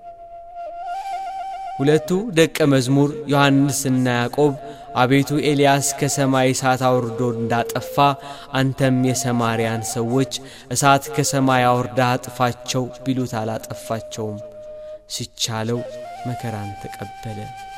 ሁለቱ ደቀ መዝሙር ዮሐንስና ያዕቆብ አቤቱ ኤልያስ ከሰማይ እሳት አውርዶ እንዳጠፋ አንተም የሰማርያን ሰዎች እሳት ከሰማይ አውርዳ አጥፋቸው ቢሉት አላጠፋቸውም። ሲቻለው መከራን ተቀበለ።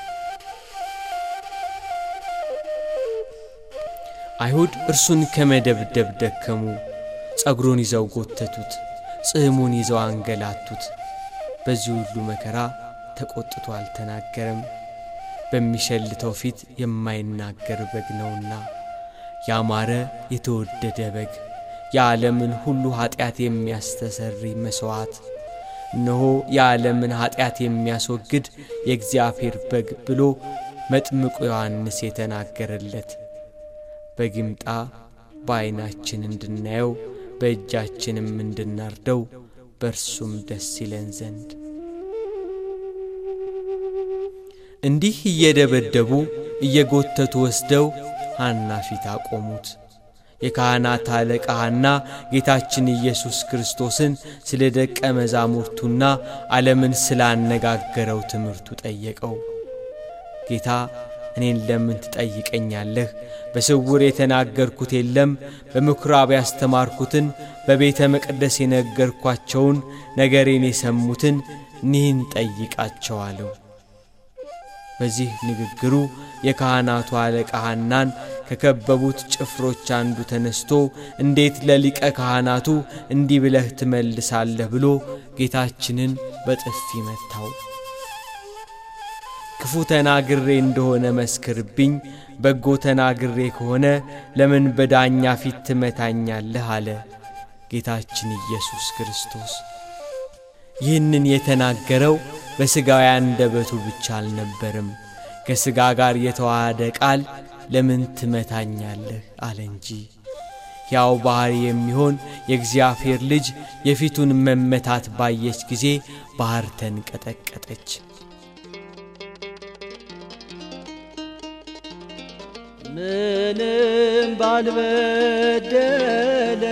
አይሁድ እርሱን ከመደብደብ ደከሙ። ጸጉሩን ይዘው ጎተቱት፣ ጽሕሙን ይዘው አንገላቱት። በዚህ ሁሉ መከራ ተቆጥቶ አልተናገረም። በሚሸልተው ፊት የማይናገር በግ ነውና፣ ያማረ የተወደደ በግ፣ የዓለምን ሁሉ ኃጢአት የሚያስተሰርይ መሥዋዕት፣ እነሆ የዓለምን ኃጢአት የሚያስወግድ የእግዚአብሔር በግ ብሎ መጥምቁ ዮሐንስ የተናገረለት በግምጣ በዓይናችን እንድናየው በእጃችንም እንድናርደው በእርሱም ደስ ይለን ዘንድ። እንዲህ እየደበደቡ እየጎተቱ ወስደው ሐና ፊት አቆሙት። የካህናት አለቃ ሐና ጌታችን ኢየሱስ ክርስቶስን ስለ ደቀ መዛሙርቱና ዓለምን ስላነጋገረው ትምህርቱ ጠየቀው። ጌታ እኔን ለምን ትጠይቀኛለህ? በስውር የተናገርኩት የለም። በምኵራብ ያስተማርኩትን በቤተ መቅደስ የነገርኳቸውን ነገሬን የሰሙትን እኒህን ጠይቃቸው አለው። በዚህ ንግግሩ የካህናቱ አለቃ ሐናን ከከበቡት ጭፍሮች አንዱ ተነስቶ እንዴት ለሊቀ ካህናቱ እንዲህ ብለህ ትመልሳለህ ብሎ ጌታችንን በጥፊ መታው። ክፉ ተናግሬ እንደሆነ መስክርብኝ፣ በጎ ተናግሬ ከሆነ ለምን በዳኛ ፊት ትመታኛለህ አለ ጌታችን ኢየሱስ ክርስቶስ። ይህንን የተናገረው በሥጋዊ አንደበቱ ብቻ አልነበረም፣ ከሥጋ ጋር የተዋሃደ ቃል ለምን ትመታኛለህ አለ እንጂ። ያው ባህሪ የሚሆን የእግዚአብሔር ልጅ የፊቱን መመታት ባየች ጊዜ ባህር ተንቀጠቀጠች። ምንም ባልበደለ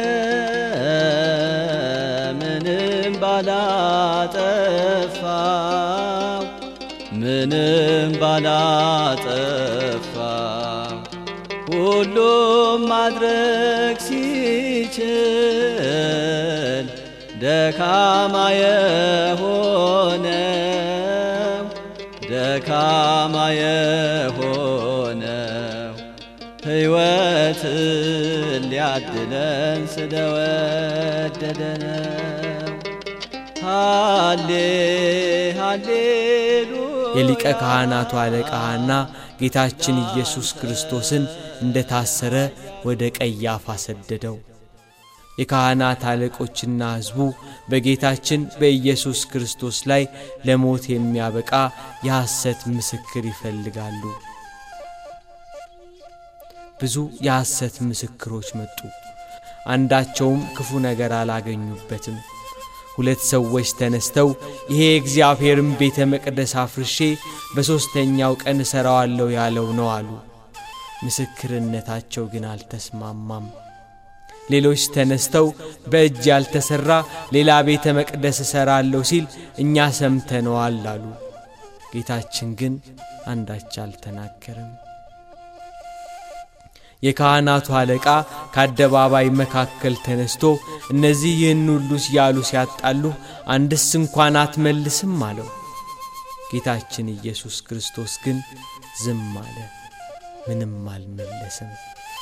ምንም ባላጠፋ ምንም ባላጠፋ ሁሉም ማድረግ ሲችል ደካማ የሆነው ሕይወትን ሊያድለን ስለወደደ ነው። ሃሌሉያ። የሊቀ ካህናቱ አለቃ ሐና ጌታችን ኢየሱስ ክርስቶስን እንደታሰረ ወደ ቀያፋ ሰደደው። የካህናት አለቆችና ሕዝቡ በጌታችን በኢየሱስ ክርስቶስ ላይ ለሞት የሚያበቃ የሐሰት ምስክር ይፈልጋሉ። ብዙ የሐሰት ምስክሮች መጡ፣ አንዳቸውም ክፉ ነገር አላገኙበትም። 2 ሰዎች ተነስተው ይሄ እግዚአብሔርን ቤተ መቅደስ አፍርሼ በ3ኛው ቀን እሰራዋለሁ ያለው ነው አሉ። ምስክርነታቸው ግን አልተስማማም። ሌሎች ተነስተው በእጅ ያልተሰራ ሌላ ቤተ መቅደስ እሰራለሁ ሲል እኛ ሰምተነዋል አሉ። ጌታችን ግን አንዳች አልተናገረም። የካህናቱ አለቃ ከአደባባይ መካከል ተነስቶ እነዚህ ይህን ሁሉ ሲያሉ ሲያጣሉ አንድስ እንኳን አትመልስም አለው። ጌታችን ኢየሱስ ክርስቶስ ግን ዝም አለ፣ ምንም አልመለሰም።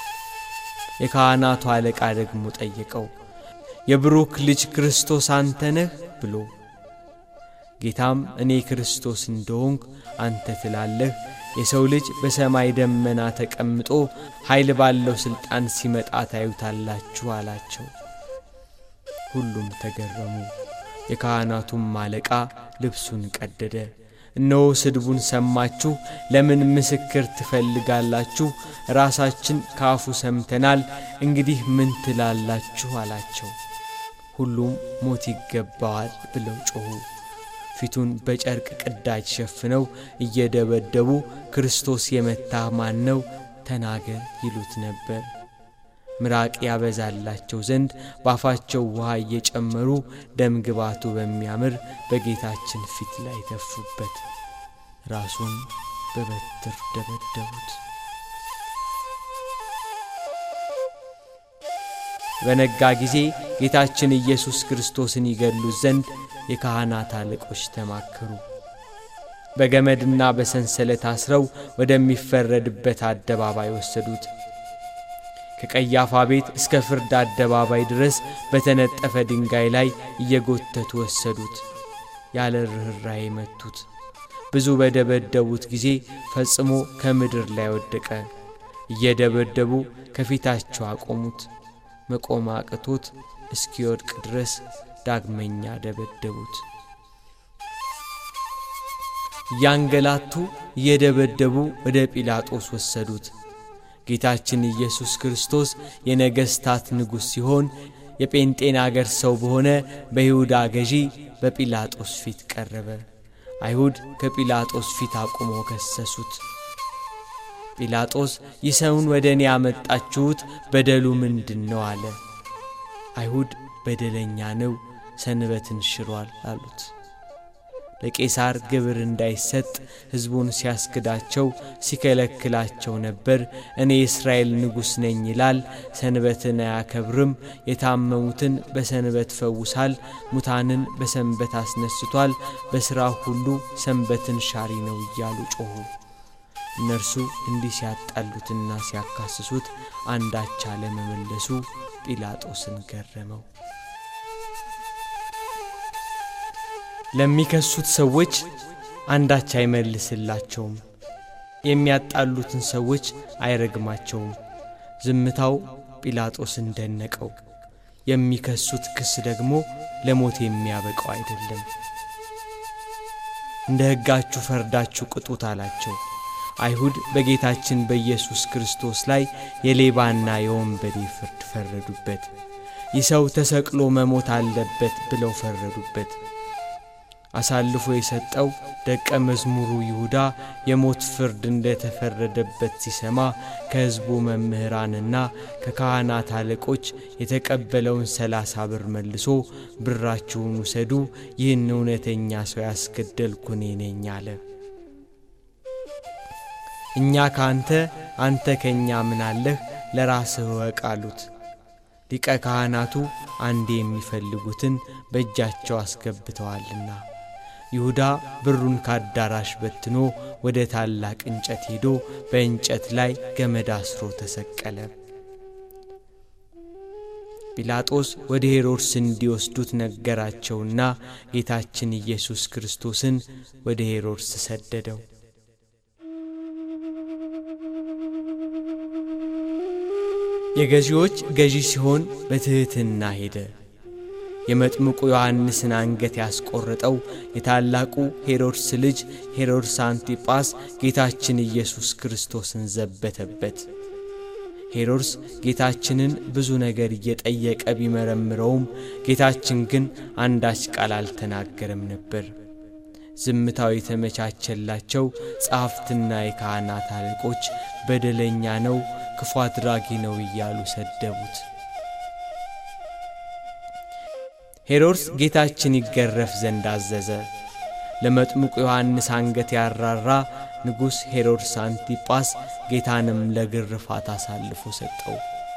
የካህናቱ አለቃ ደግሞ ጠየቀው፣ የብሩክ ልጅ ክርስቶስ አንተ ነህ ብሎ። ጌታም እኔ ክርስቶስ እንደሆንኩ አንተ ትላለህ፣ የሰው ልጅ በሰማይ ደመና ተቀምጦ ኃይል ባለው ሥልጣን ሲመጣ ታዩታላችሁ አላቸው። ሁሉም ተገረሙ። የካህናቱም አለቃ ልብሱን ቀደደ። እነሆ ስድቡን ሰማችሁ፣ ለምን ምስክር ትፈልጋላችሁ? ራሳችን ካፉ ሰምተናል፣ እንግዲህ ምን ትላላችሁ አላቸው። ሁሉም ሞት ይገባዋል ብለው ጮኹ። ፊቱን በጨርቅ ቅዳጅ ሸፍነው እየደበደቡ ክርስቶስ የመታህ ማን ነው? ተናገር ይሉት ነበር። ምራቅ ያበዛላቸው ዘንድ ባፋቸው ውሃ እየጨመሩ ደም ግባቱ በሚያምር በጌታችን ፊት ላይ ተፉበት። ራሱን በበትር ደበደቡት። በነጋ ጊዜ ጌታችን ኢየሱስ ክርስቶስን ይገድሉት ዘንድ የካህናት አለቆች ተማከሩ። በገመድና በሰንሰለት አስረው ወደሚፈረድበት አደባባይ ወሰዱት። ከቀያፋ ቤት እስከ ፍርድ አደባባይ ድረስ በተነጠፈ ድንጋይ ላይ እየጎተቱ ወሰዱት። ያለ ርኅራኄ መቱት። ብዙ በደበደቡት ጊዜ ፈጽሞ ከምድር ላይ ወደቀ። እየደበደቡ ከፊታቸው አቆሙት። መቆም አቅቶት እስኪወድቅ ድረስ ዳግመኛ ደበደቡት። ያንገላቱ እየደበደቡ ወደ ጲላጦስ ወሰዱት። ጌታችን ኢየሱስ ክርስቶስ የነገሥታት ንጉሥ ሲሆን የጴንጤን አገር ሰው በሆነ በይሁዳ ገዢ በጲላጦስ ፊት ቀረበ። አይሁድ ከጲላጦስ ፊት አቁመው ከሰሱት። ጲላጦስ ይሰውን ወደ እኔ ያመጣችሁት በደሉ ምንድነው አለ። አይሁድ በደለኛ ነው፣ ሰንበትን ሽሯል አሉት። ለቄሳር ግብር እንዳይሰጥ ሕዝቡን ሲያስክዳቸው ሲከለክላቸው ነበር። እኔ የእስራኤል ንጉሥ ነኝ ይላል፣ ሰንበትን አያከብርም፣ የታመሙትን በሰንበት ፈውሳል፣ ሙታንን በሰንበት አስነስቷል፣ በሥራው ሁሉ ሰንበትን ሻሪ ነው እያሉ ጮኹ። እነርሱ እንዲህ ሲያጣሉትና ሲያካስሱት አንዳች አለመመለሱ ጲላጦስን ገረመው። ለሚከሱት ሰዎች አንዳች አይመልስላቸውም፣ የሚያጣሉትን ሰዎች አይረግማቸውም። ዝምታው ጲላጦስን ደነቀው። የሚከሱት ክስ ደግሞ ለሞት የሚያበቃው አይደለም። እንደ ሕጋችሁ ፈርዳችሁ ቅጡት አላቸው። አይሁድ በጌታችን በኢየሱስ ክርስቶስ ላይ የሌባና የወንበዴ ፍርድ ፈረዱበት። ይህ ሰው ተሰቅሎ መሞት አለበት ብለው ፈረዱበት። አሳልፎ የሰጠው ደቀ መዝሙሩ ይሁዳ የሞት ፍርድ እንደተፈረደበት ሲሰማ ከሕዝቡ መምህራንና ከካህናት አለቆች የተቀበለውን 30 ብር መልሶ ብራችሁን ውሰዱ፣ ይህን እውነተኛ ሰው ያስገደልኩ እኔ ነኝ አለ። እኛ ካንተ አንተ ከኛ ምን አለህ? ለራስህ ወቅ አሉት። ሊቀ ካህናቱ አንዴ የሚፈልጉትን በእጃቸው አስገብተዋልና። ይሁዳ ብሩን ካዳራሽ በትኖ ወደ ታላቅ እንጨት ሄዶ በእንጨት ላይ ገመድ አስሮ ተሰቀለ። ጲላጦስ ወደ ሄሮድስ እንዲወስዱት ነገራቸውና ጌታችን ኢየሱስ ክርስቶስን ወደ ሄሮድስ ሰደደው። የገዢዎች ገዢ ሲሆን በትሕትና ሄደ። የመጥምቁ ዮሐንስን አንገት ያስቆረጠው የታላቁ ሄሮድስ ልጅ ሄሮድስ አንቲጳስ ጌታችን ኢየሱስ ክርስቶስን ዘበተበት። ሄሮድስ ጌታችንን ብዙ ነገር እየጠየቀ ቢመረምረውም ጌታችን ግን አንዳች ቃል አልተናገረም ነበር። ዝምታው የተመቻቸላቸው ጸሐፍትና የካህናት አለቆች በደለኛ ነው፣ ክፉ አድራጊ ነው እያሉ ሰደቡት። ሄሮድስ ጌታችን ይገረፍ ዘንድ አዘዘ። ለመጥምቁ ዮሐንስ አንገት ያራራ ንጉሥ ሄሮድስ አንቲጳስ ጌታንም ለግርፋት አሳልፎ ሰጠው።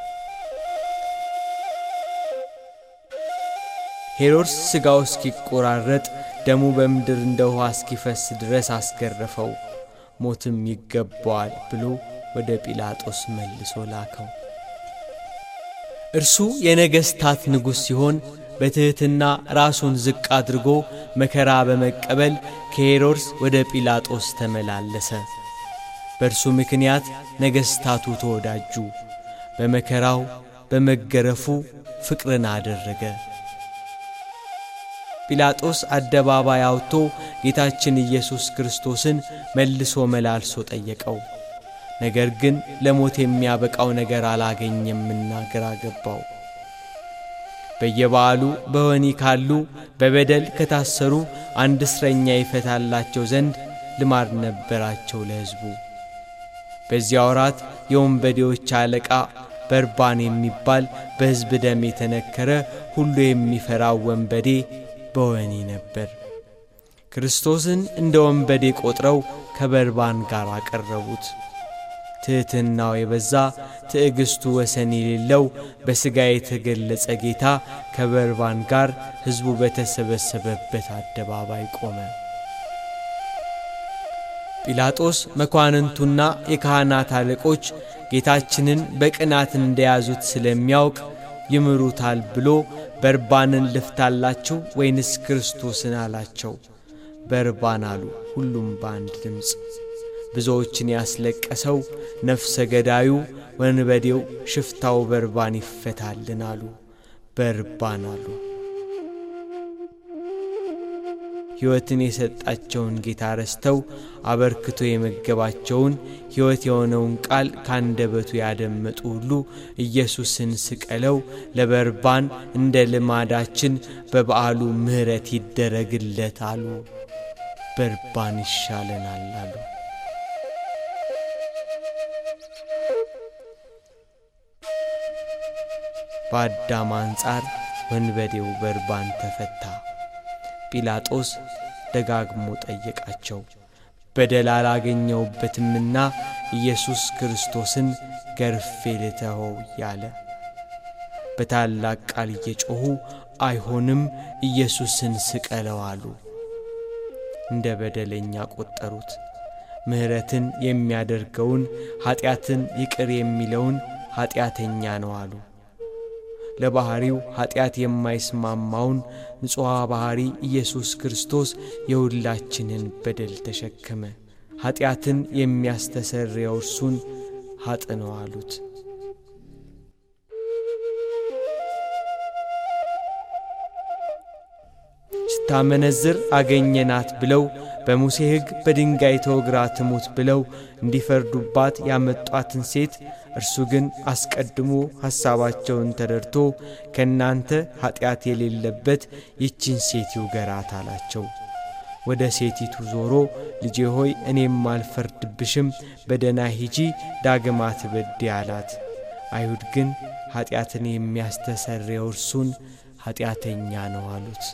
ሄሮድስ ሥጋው እስኪቆራረጥ ደሙ በምድር እንደ ውሃ እስኪፈስ ድረስ አስገረፈው። ሞትም ይገባዋል ብሎ ወደ ጲላጦስ መልሶ ላከው። እርሱ የነገሥታት ንጉሥ ሲሆን በትሕትና ራሱን ዝቅ አድርጎ መከራ በመቀበል ከሄሮድስ ወደ ጲላጦስ ተመላለሰ። በእርሱ ምክንያት ነገሥታቱ ተወዳጁ። በመከራው በመገረፉ ፍቅርን አደረገ። ጲላጦስ አደባባይ አውጥቶ ጌታችን ኢየሱስ ክርስቶስን መልሶ መላልሶ ጠየቀው። ነገር ግን ለሞት የሚያበቃው ነገር አላገኘምና ግራ ገባው። በየበዓሉ በወህኒ ካሉ በበደል ከታሰሩ አንድ እስረኛ ይፈታላቸው ዘንድ ልማድ ነበራቸው ለሕዝቡ። በዚያ ወራት የወንበዴዎች አለቃ በርባን የሚባል በሕዝብ ደም የተነከረ ሁሉ የሚፈራው ወንበዴ በወህኒ ነበር። ክርስቶስን እንደ ወንበዴ ቆጥረው ከበርባን ጋር አቀረቡት። ትሕትናው የበዛ ትዕግስቱ ወሰን የሌለው በሥጋ የተገለጸ ጌታ ከበርባን ጋር ሕዝቡ በተሰበሰበበት አደባባይ ቆመ። ጲላጦስ መኳንንቱና የካህናት አለቆች ጌታችንን በቅናት እንደያዙት ስለሚያውቅ ይምሩታል ብሎ በርባንን ልፍታላችሁ ወይንስ ክርስቶስን አላቸው። በርባን አሉ ሁሉም በአንድ ድምፅ። ብዙዎችን ያስለቀሰው ነፍሰ ገዳዩ ወንበዴው ሽፍታው በርባን ይፈታልን አሉ። በርባን አሉ። ሕይወትን የሰጣቸውን ጌታ ረስተው አበርክቶ የመገባቸውን ሕይወት የሆነውን ቃል ካንደበቱ ያደመጡ ሁሉ ኢየሱስን ስቀለው ለበርባን እንደ ልማዳችን በበዓሉ ምሕረት ይደረግለት አሉ። በርባን ይሻለናል አሉ። በአዳም አንጻር ወንበዴው በርባን ተፈታ። ጲላጦስ ደጋግሞ ጠየቃቸው። በደል አላገኘውበትምና ኢየሱስ ክርስቶስን ገርፌ ልተወው ያለ በታላቅ ቃል እየጮኹ አይሆንም ኢየሱስን ስቀለው አሉ። እንደ በደለኛ ቆጠሩት። ምሕረትን የሚያደርገውን ኃጢአትን ይቅር የሚለውን ኃጢአተኛ ነው አሉ። ለባህሪው ኃጢአት የማይስማማውን ንጹሕ ባህሪ ኢየሱስ ክርስቶስ የሁላችንን በደል ተሸከመ። ኃጢአትን የሚያስተሰርየው እርሱን ኃጥእ ነው አሉት። ስታመነዝር አገኘናት ብለው በሙሴ ሕግ በድንጋይ ተወግራ ትሙት ብለው እንዲፈርዱባት ያመጧትን ሴት እርሱ ግን አስቀድሞ ሐሳባቸውን ተረድቶ ከናንተ ኃጢአት የሌለበት ይችን ሴት ይውገራት አላቸው። ወደ ሴቲቱ ዞሮ ልጄ ሆይ እኔም አልፈርድብሽም፣ በደና ሂጂ ዳግም አትበድይ አላት። አይሁድ ግን ኃጢአትን የሚያስተሰርየው እርሱን ኃጢአተኛ ነው አሉት።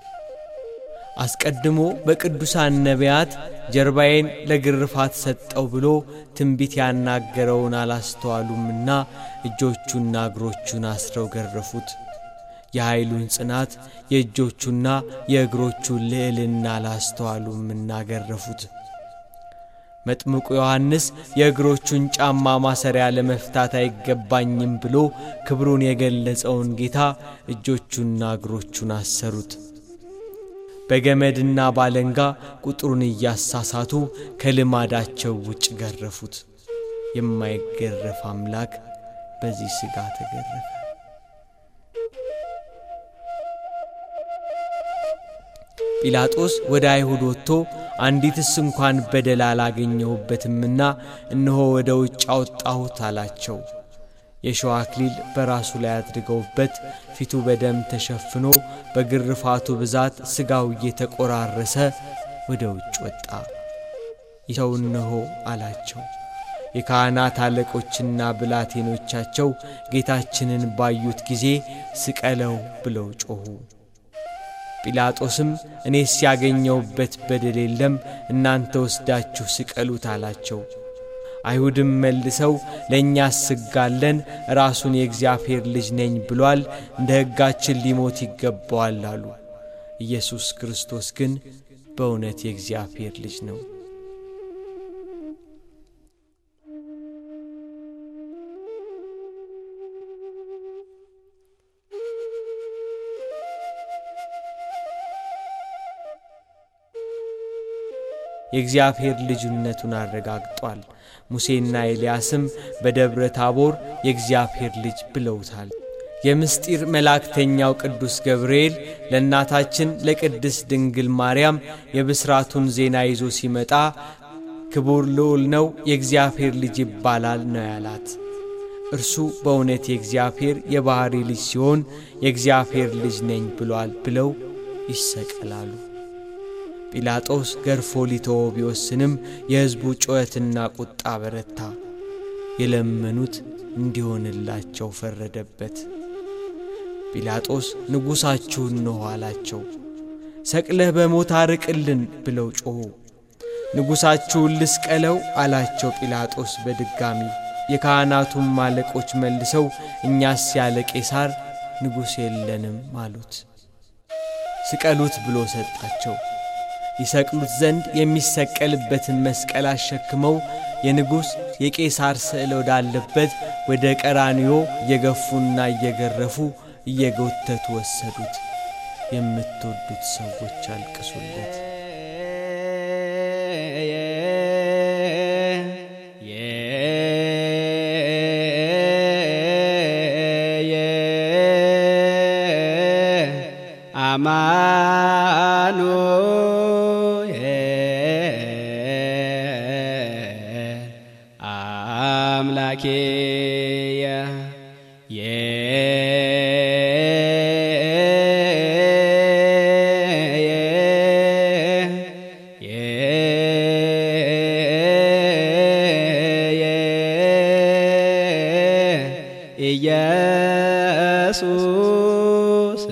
አስቀድሞ በቅዱሳን ነቢያት ጀርባዬን ለግርፋት ሰጠው ብሎ ትንቢት ያናገረውን አላስተዋሉምና እጆቹና እግሮቹን አስረው ገረፉት። የኃይሉን ጽናት የእጆቹና የእግሮቹን ልዕልና አላስተዋሉምና ገረፉት። መጥምቁ ዮሐንስ የእግሮቹን ጫማ ማሰሪያ ለመፍታት አይገባኝም ብሎ ክብሩን የገለጸውን ጌታ እጆቹና እግሮቹን አሰሩት። በገመድና ባለንጋ ቁጥሩን እያሳሳቱ ከልማዳቸው ውጭ ገረፉት። የማይገረፍ አምላክ በዚህ ሥጋ ተገረፈ። ጲላጦስ ወደ አይሁድ ወጥቶ አንዲትስ እንኳን በደል አላገኘሁበትምና እነሆ ወደ ውጭ አወጣሁት አላቸው። የሾህ አክሊል በራሱ ላይ አድርገውበት ፊቱ በደም ተሸፍኖ በግርፋቱ ብዛት ሥጋው እየተቆራረሰ ወደ ውጭ ወጣ። ይኸው እነሆ አላቸው። የካህናት አለቆችና ብላቴኖቻቸው ጌታችንን ባዩት ጊዜ ስቀለው ብለው ጮኹ። ጲላጦስም እኔስ ያገኘሁበት በደል የለም፣ እናንተ ወስዳችሁ ስቀሉት አላቸው። አይሁድም መልሰው ለእኛ ስጋለን ራሱን የእግዚአብሔር ልጅ ነኝ ብሏል፣ እንደ ሕጋችን ሊሞት ይገባዋል አሉ። ኢየሱስ ክርስቶስ ግን በእውነት የእግዚአብሔር ልጅ ነው። የእግዚአብሔር ልጅነቱን አረጋግጧል። ሙሴና ኤልያስም በደብረ ታቦር የእግዚአብሔር ልጅ ብለውታል። የምስጢር መላእክተኛው ቅዱስ ገብርኤል ለእናታችን ለቅድስት ድንግል ማርያም የብስራቱን ዜና ይዞ ሲመጣ ክቡር ልዑል ነው፣ የእግዚአብሔር ልጅ ይባላል ነው ያላት። እርሱ በእውነት የእግዚአብሔር የባህሪ ልጅ ሲሆን የእግዚአብሔር ልጅ ነኝ ብሏል ብለው ይሰቀላሉ። ጲላጦስ ገርፎ ሊተወው ቢወስንም የሕዝቡ ጩኸትና ቁጣ በረታ። የለመኑት እንዲሆንላቸው ፈረደበት። ጲላጦስ ንጉሣችሁን ነው አላቸው። ሰቅለህ በሞት አርቅልን ብለው ጮኹ። ንጉሣችሁን ልስቀለው አላቸው ጲላጦስ በድጋሚ። የካህናቱም አለቆች መልሰው እኛስ ያለ ቄሳር ንጉሥ የለንም አሉት። ስቀሉት ብሎ ሰጣቸው። ይሰቅሉት ዘንድ የሚሰቀልበትን መስቀል አሸክመው የንጉሥ የቄሳር ስዕል ወዳለበት ወደ ቀራንዮ እየገፉና እየገረፉ እየጎተቱ ወሰዱት። የምትወዱት ሰዎች አልቅሱለት። ኢየሱስ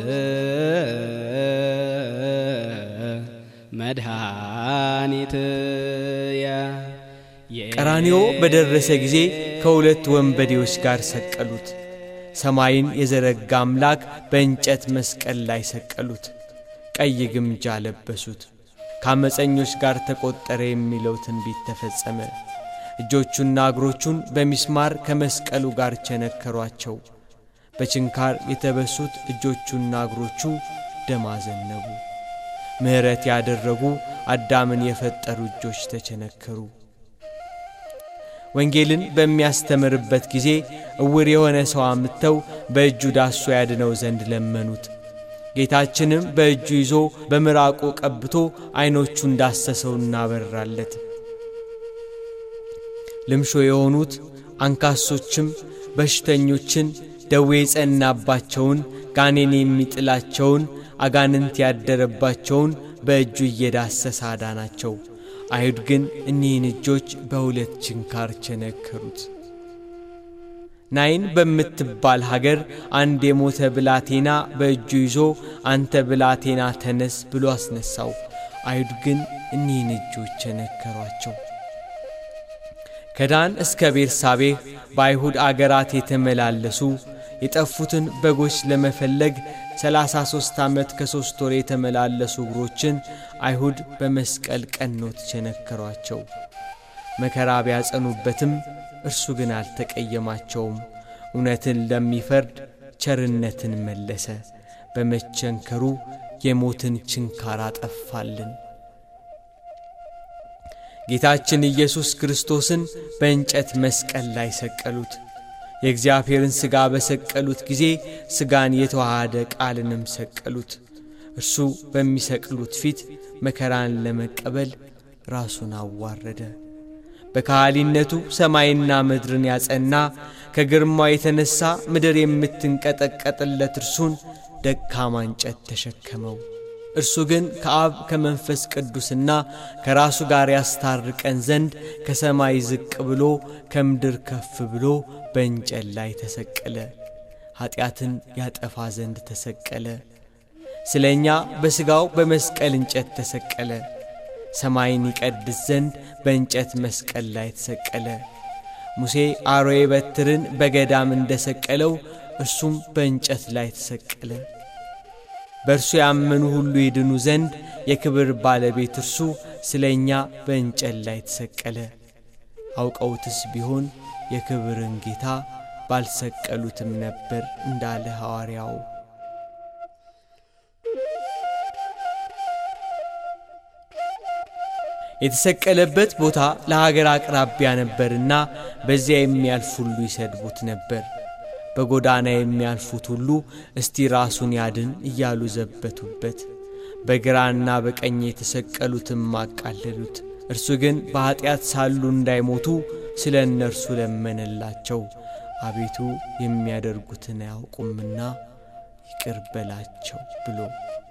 መድኃኒትየ። ቀራንዮ በደረሰ ጊዜ ከሁለት ወንበዴዎች ጋር ሰቀሉት። ሰማይን የዘረጋ አምላክ በእንጨት መስቀል ላይ ሰቀሉት። ቀይ ግምጃ ለበሱት። ከአመፀኞች ጋር ተቆጠረ የሚለው ትንቢት ተፈጸመ። እጆቹና እግሮቹን በሚስማር ከመስቀሉ ጋር ቸነከሯቸው። በችንካር የተበሱት እጆቹና እግሮቹ ደም አዘነቡ። ምሕረት ያደረጉ አዳምን የፈጠሩ እጆች ተቸነከሩ። ወንጌልን በሚያስተምርበት ጊዜ እውር የሆነ ሰው አምጥተው በእጁ ዳሶ ያድነው ዘንድ ለመኑት። ጌታችንም በእጁ ይዞ በምራቁ ቀብቶ ዓይኖቹን ዳሰሰውና በራለት። ልምሾ የሆኑት አንካሶችም በሽተኞችን፣ ደዌ የጸናባቸውን፣ ጋኔን የሚጥላቸውን፣ አጋንንት ያደረባቸውን በእጁ እየዳሰሰ አዳናቸው። አይሁድ ግን እኒህን እጆች በሁለት ችንካር ቸነከሩት። ናይን በምትባል ሀገር አንድ የሞተ ብላቴና በእጁ ይዞ አንተ ብላቴና ተነስ ብሎ አስነሳው። አይሁድ ግን እኒህን እጆች ቸነከሯቸው። ከዳን እስከ ቤርሳቤህ በአይሁድ አገራት የተመላለሱ የጠፉትን በጎች ለመፈለግ 33 ዓመት ከ3 ወር የተመላለሱ እግሮችን አይሁድ በመስቀል ቀኖት ቸነከሯቸው። መከራ ቢያጸኑበትም እርሱ ግን አልተቀየማቸውም። እውነትን ለሚፈርድ ቸርነትን መለሰ። በመቸንከሩ የሞትን ችንካር አጠፋልን። ጌታችን ኢየሱስ ክርስቶስን በእንጨት መስቀል ላይ ሰቀሉት። የእግዚአብሔርን ሥጋ በሰቀሉት ጊዜ ሥጋን የተዋሃደ ቃልንም ሰቀሉት። እርሱ በሚሰቅሉት ፊት መከራን ለመቀበል ራሱን አዋረደ። በካህሊነቱ ሰማይና ምድርን ያጸና ከግርማው የተነሳ ምድር የምትንቀጠቀጥለት እርሱን ደካማ እንጨት ተሸከመው። እርሱ ግን ከአብ ከመንፈስ ቅዱስና ከራሱ ጋር ያስታርቀን ዘንድ ከሰማይ ዝቅ ብሎ ከምድር ከፍ ብሎ በእንጨት ላይ ተሰቀለ። ኃጢአትን ያጠፋ ዘንድ ተሰቀለ። ስለኛ በሥጋው በመስቀል እንጨት ተሰቀለ። ሰማይን ይቀድስ ዘንድ በእንጨት መስቀል ላይ ተሰቀለ። ሙሴ አሮዬ በትርን በገዳም እንደሰቀለው እርሱም በእንጨት ላይ ተሰቀለ። በእርሱ ያመኑ ሁሉ ይድኑ ዘንድ የክብር ባለቤት እርሱ ስለኛ በእንጨት ላይ ተሰቀለ። አውቀውትስ ቢሆን የክብርን ጌታ ባልሰቀሉትም ነበር እንዳለ ሐዋርያው። የተሰቀለበት ቦታ ለሀገር አቅራቢያ ነበርና በዚያ የሚያልፍ ሁሉ ይሰድቡት ነበር። በጎዳና የሚያልፉት ሁሉ እስቲ ራሱን ያድን እያሉ ዘበቱበት። በግራና በቀኝ የተሰቀሉትም አቃለሉት። እርሱ ግን በኃጢአት ሳሉ እንዳይሞቱ ስለ እነርሱ ለመነላቸው። አቤቱ የሚያደርጉትን አያውቁምና ይቅር በላቸው ብሎ።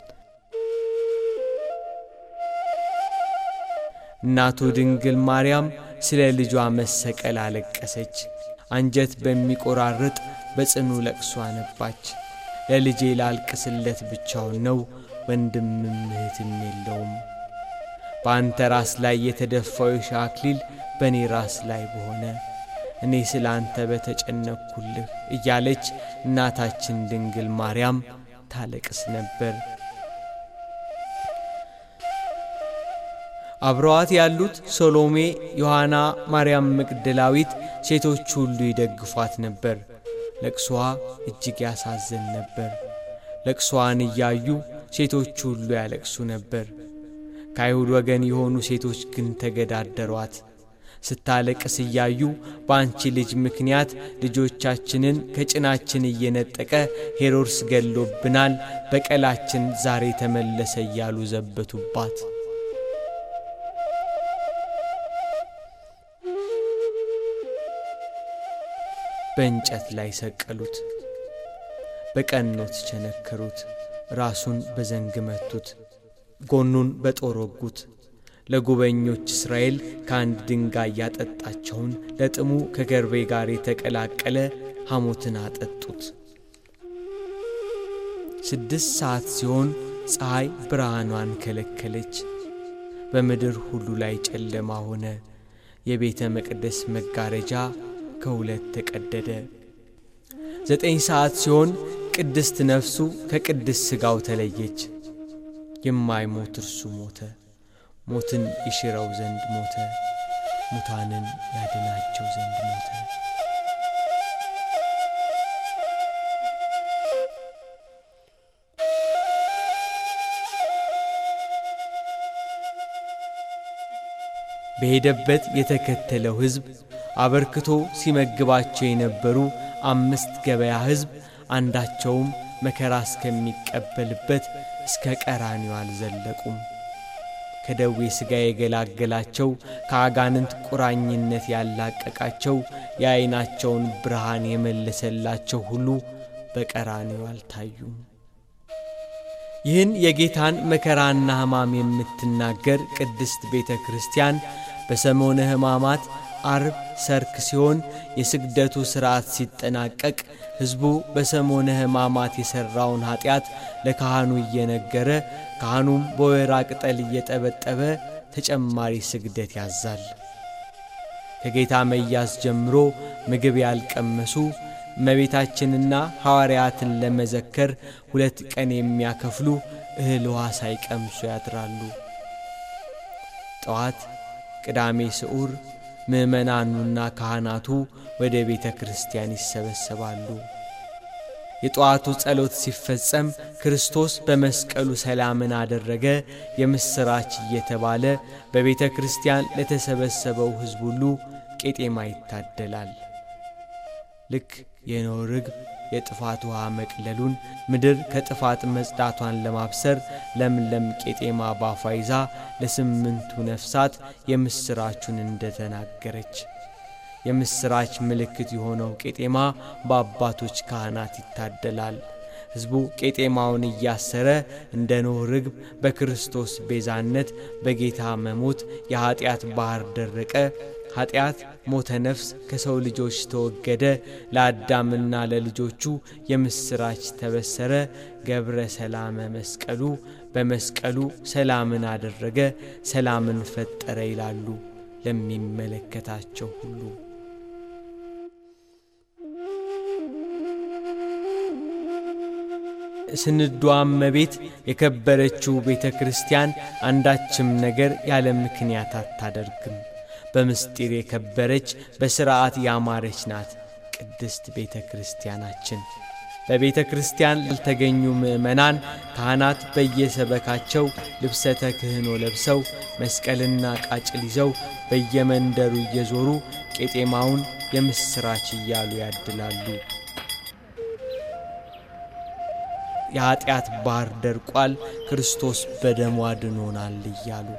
እናቱ ድንግል ማርያም ስለ ልጇ መሰቀል አለቀሰች። አንጀት በሚቆራርጥ በጽኑ ለቅሶ አነባች። ለልጄ ላልቅስለት ብቻውን ነው፣ ወንድምም እህትም የለውም። በአንተ ራስ ላይ የተደፋው የሾህ አክሊል በእኔ ራስ ላይ በሆነ፣ እኔ ስለ አንተ በተጨነቅኩልህ እያለች እናታችን ድንግል ማርያም ታለቅስ ነበር። አብረዋት ያሉት ሶሎሜ፣ ዮሐና፣ ማርያም መግደላዊት ሴቶች ሁሉ ይደግፏት ነበር። ለቅሷ እጅግ ያሳዝን ነበር። ለቅሷን እያዩ ሴቶች ሁሉ ያለቅሱ ነበር። ከአይሁድ ወገን የሆኑ ሴቶች ግን ተገዳደሯት። ስታለቅስ እያዩ በአንቺ ልጅ ምክንያት ልጆቻችንን ከጭናችን እየነጠቀ ሄሮድስ ገሎብናል፣ በቀላችን ዛሬ ተመለሰ እያሉ ዘበቱባት። በእንጨት ላይ ሰቀሉት፣ በቀኖት ቸነከሩት፣ ራሱን በዘንግ መቱት፣ ጎኑን በጦር ወጉት። ለጉበኞች እስራኤል ከአንድ ድንጋይ ያጠጣቸውን ለጥሙ ከገርቤ ጋር የተቀላቀለ ሐሞትን አጠጡት። 6 ሰዓት ሲሆን ፀሐይ ብርሃኗን ከለከለች። በምድር ሁሉ ላይ ጨለማ ሆነ። የቤተ መቅደስ መጋረጃ ከሁለት ተቀደደ። 9 ሰዓት ሲሆን ቅድስት ነፍሱ ከቅድስ ሥጋው ተለየች። የማይሞት እርሱ ሞተ። ሞትን ይሽረው ዘንድ ሞተ። ሙታንን ያድናቸው ዘንድ ሞተ። በሄደበት የተከተለው ሕዝብ አበርክቶ ሲመግባቸው የነበሩ 5 ገበያ ሕዝብ አንዳቸውም መከራ እስከሚቀበልበት እስከ ቀራንዮ አልዘለቁም። ከደዌ ሥጋ የገላገላቸው፣ ከአጋንንት ቁራኝነት ያላቀቃቸው፣ የዓይናቸውን ብርሃን የመለሰላቸው ሁሉ በቀራንዮ አልታዩም። ይህን የጌታን መከራና ሕማም የምትናገር ቅድስት ቤተ ክርስቲያን በሰሞነ ሕማማት አርብ ሰርክ ሲሆን የስግደቱ ሥርዓት ሲጠናቀቅ ሕዝቡ በሰሞነ ሕማማት የሠራውን ኃጢአት ለካህኑ እየነገረ ካህኑም በወይራ ቅጠል እየጠበጠበ ተጨማሪ ስግደት ያዛል። ከጌታ መያዝ ጀምሮ ምግብ ያልቀመሱ እመቤታችንና ሐዋርያትን ለመዘከር 2 ቀን የሚያከፍሉ እህል ውሃ ሳይቀምሱ ያድራሉ። ጠዋት ቅዳሜ ስዑር ምእመናኑና ካህናቱ ወደ ቤተ ክርስቲያን ይሰበሰባሉ። የጠዋቱ ጸሎት ሲፈጸም ክርስቶስ በመስቀሉ ሰላምን አደረገ የምስራች እየተባለ በቤተ ክርስቲያን ለተሰበሰበው ሕዝብ ሁሉ ቄጤማ ይታደላል። ልክ የኖህ ርግብ የጥፋት ውሃ መቅለሉን ምድር ከጥፋት መጽዳቷን ለማብሰር ለምለም ቄጤማ ባፏ ይዛ ለ8ቱ ነፍሳት የምስራቹን እንደተናገረች የምስራች ምልክት የሆነው ቄጤማ በአባቶች ካህናት ይታደላል። ሕዝቡ ቄጤማውን እያሰረ እንደ ኖህ ርግብ በክርስቶስ ቤዛነት በጌታ መሞት የኃጢአት ባህር ደረቀ። ኃጢአት ሞተ፣ ነፍስ ከሰው ልጆች ተወገደ። ለአዳምና ለልጆቹ የምስራች ተበሰረ። ገብረ ሰላመ መስቀሉ በመስቀሉ ሰላምን አደረገ፣ ሰላምን ፈጠረ ይላሉ ለሚመለከታቸው ሁሉ። ስንዷም እመቤት የከበረችው ቤተ ክርስቲያን አንዳችም ነገር ያለ ምክንያት አታደርግም። በምስጢር የከበረች በሥርዓት ያማረች ናት ቅድስት ቤተ ክርስቲያናችን። በቤተ ክርስቲያን ያልተገኙ ምእመናን ካህናት በየሰበካቸው ልብሰ ተክህኖ ለብሰው መስቀልና ቃጭል ይዘው በየመንደሩ እየዞሩ ቄጤማውን የምስራች እያሉ ያድላሉ። የኃጢአት ባህር ደርቋል ክርስቶስ በደሙ አድኖናል እያሉ።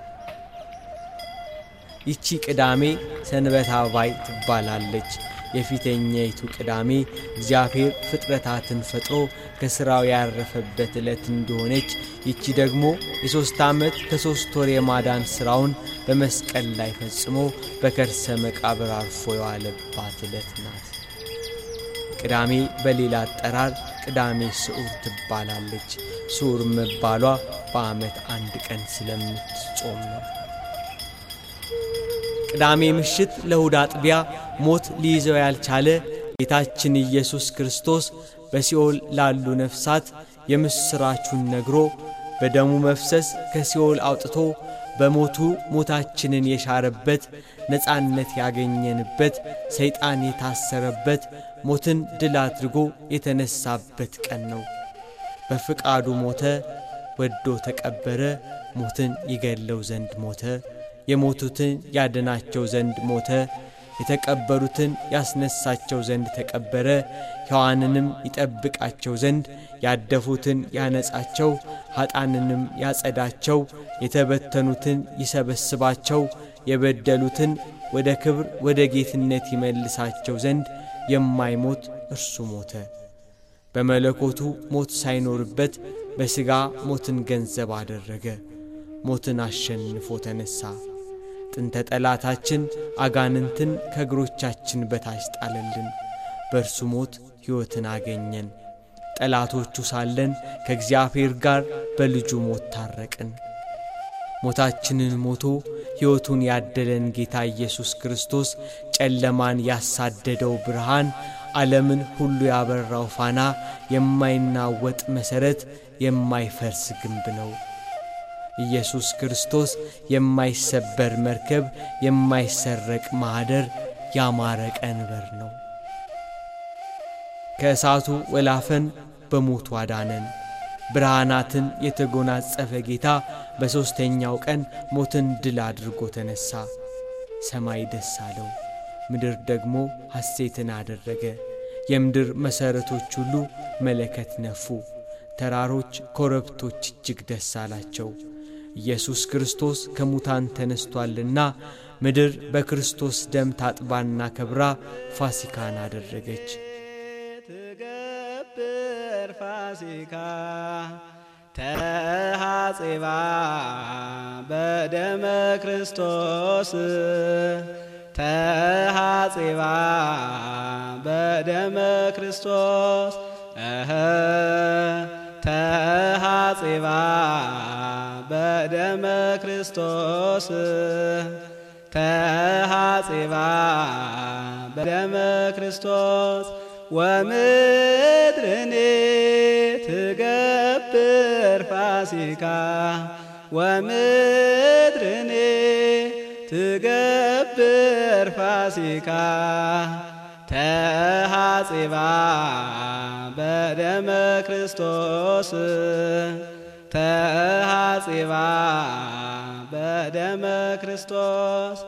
ይቺ ቅዳሜ ሰንበታባይ ትባላለች። የፊተኛይቱ ቅዳሜ እግዚአብሔር ፍጥረታትን ፈጥሮ ከሥራው ያረፈበት ዕለት እንደሆነች፣ ይቺ ደግሞ የ3 ዓመት ከ3 ወር የማዳን ሥራውን በመስቀል ላይ ፈጽሞ በከርሰ መቃብር አርፎ የዋለባት ዕለት ናት። ቅዳሜ በሌላ አጠራር ቅዳሜ ስዑር ትባላለች። ስዑር መባሏ በዓመት 1 ቀን ስለምትጾም ነው። ቅዳሜ ምሽት ለእሁድ አጥቢያ ሞት ሊይዘው ያልቻለ ጌታችን ኢየሱስ ክርስቶስ በሲኦል ላሉ ነፍሳት የምስራቹን ነግሮ በደሙ መፍሰስ ከሲኦል አውጥቶ በሞቱ ሞታችንን የሻረበት፣ ነፃነት ያገኘንበት፣ ሰይጣን የታሰረበት፣ ሞትን ድል አድርጎ የተነሳበት ቀን ነው። በፍቃዱ ሞተ፣ ወዶ ተቀበረ፣ ሞትን ይገድለው ዘንድ ሞተ፣ የሞቱትን ያድናቸው ዘንድ ሞተ፣ የተቀበሩትን ያስነሳቸው ዘንድ ተቀበረ፣ ሕያዋንንም ይጠብቃቸው ዘንድ፣ ያደፉትን ያነጻቸው፣ ኃጣንንም ያጸዳቸው፣ የተበተኑትን ይሰበስባቸው፣ የበደሉትን ወደ ክብር ወደ ጌትነት ይመልሳቸው ዘንድ የማይሞት እርሱ ሞተ። በመለኮቱ ሞት ሳይኖርበት በሥጋ ሞትን ገንዘብ አደረገ። ሞትን አሸንፎ ተነሳ። ጥንተ ጠላታችን አጋንንትን ከእግሮቻችን በታች ጣለልን። በእርሱ ሞት ሕይወትን አገኘን። ጠላቶቹ ሳለን ከእግዚአብሔር ጋር በልጁ ሞት ታረቅን። ሞታችንን ሞቶ ሕይወቱን ያደለን ጌታ ኢየሱስ ክርስቶስ ጨለማን ያሳደደው ብርሃን፣ ዓለምን ሁሉ ያበራው ፋና፣ የማይናወጥ መሠረት፣ የማይፈርስ ግንብ ነው። ኢየሱስ ክርስቶስ የማይሰበር መርከብ፣ የማይሰረቅ ማኅደር፣ ያማረ ቀንበር ነው። ከእሳቱ ወላፈን በሞቱ አዳነን። ብርሃናትን የተጎናጸፈ ጌታ በሦስተኛው ቀን ሞትን ድል አድርጎ ተነሳ። ሰማይ ደስ አለው፣ ምድር ደግሞ ሐሴትን አደረገ። የምድር መሠረቶች ሁሉ መለከት ነፉ። ተራሮች፣ ኮረብቶች እጅግ ደስ አላቸው። ኢየሱስ ክርስቶስ ከሙታን ተነስቷልና ምድር በክርስቶስ ደም ታጥባና ከብራ ፋሲካን አደረገች። ትገብር ፋሲካ ተሐጽባ በደመ ክርስቶስ ተሐጽባ በደመ ክርስቶስ ተሐጽባ በደመ ክርስቶስ ተሐጽባ በደመ ክርስቶስ ወምድርኒ ትገብር ፋሲካ ወምድርኒ ትገብር ፋሲካ ተሐጽባ በደመ ክርስቶስ ተሐጽባ በደመ ክርስቶስ።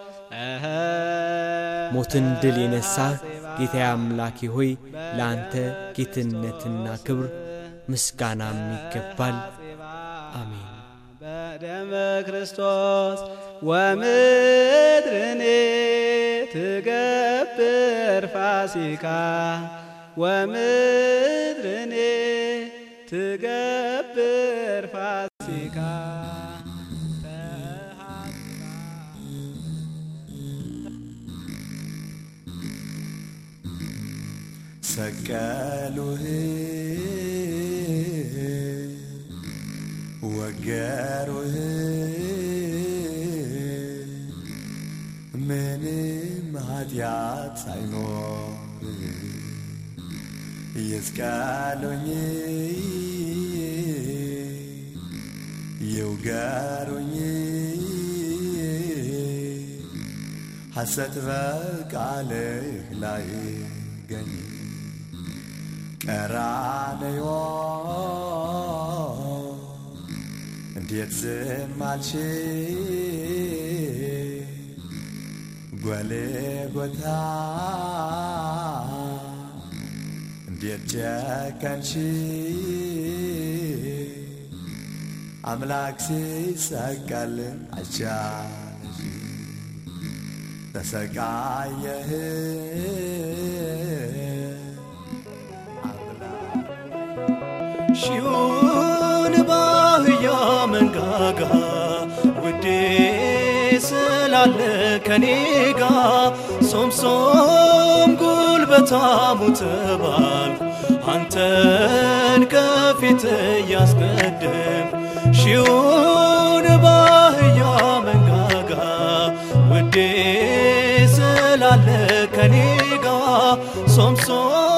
ሞትን ድል የነሳህ ጌታዬ አምላኬ ሆይ ለአንተ ጌትነትና ክብር ምስጋናም ይገባል። አሜን። በደመ ክርስቶስ ወምድርኒ ትገብር ፋሲካ ወምድርኒ ትገብር ፋሲካ ሰቀሉህ ወገሩህ ምንም ኃጢአት ሳይኖር ይስቀሉኝ ይውገሩኝ ሐሰት በቃልህ ላይ ገኝ ቀራንዮ እንዴት ዝም አልሽ ጎልጎታ እንዴት ጨከንሽ አምላክ ሲሰቀል አቻለሽ ተሰቃየህ ሺውን ባህያ መንጋጋ ውዴ ስላለ ከኔጋ ሶምሶም ጉልበታሙ ተባልኩ አንተን ከፊት ያስቀድም ሺውን ባህያ መንጋጋ ውዴ ስላለ ከኔጋ ሶምሶም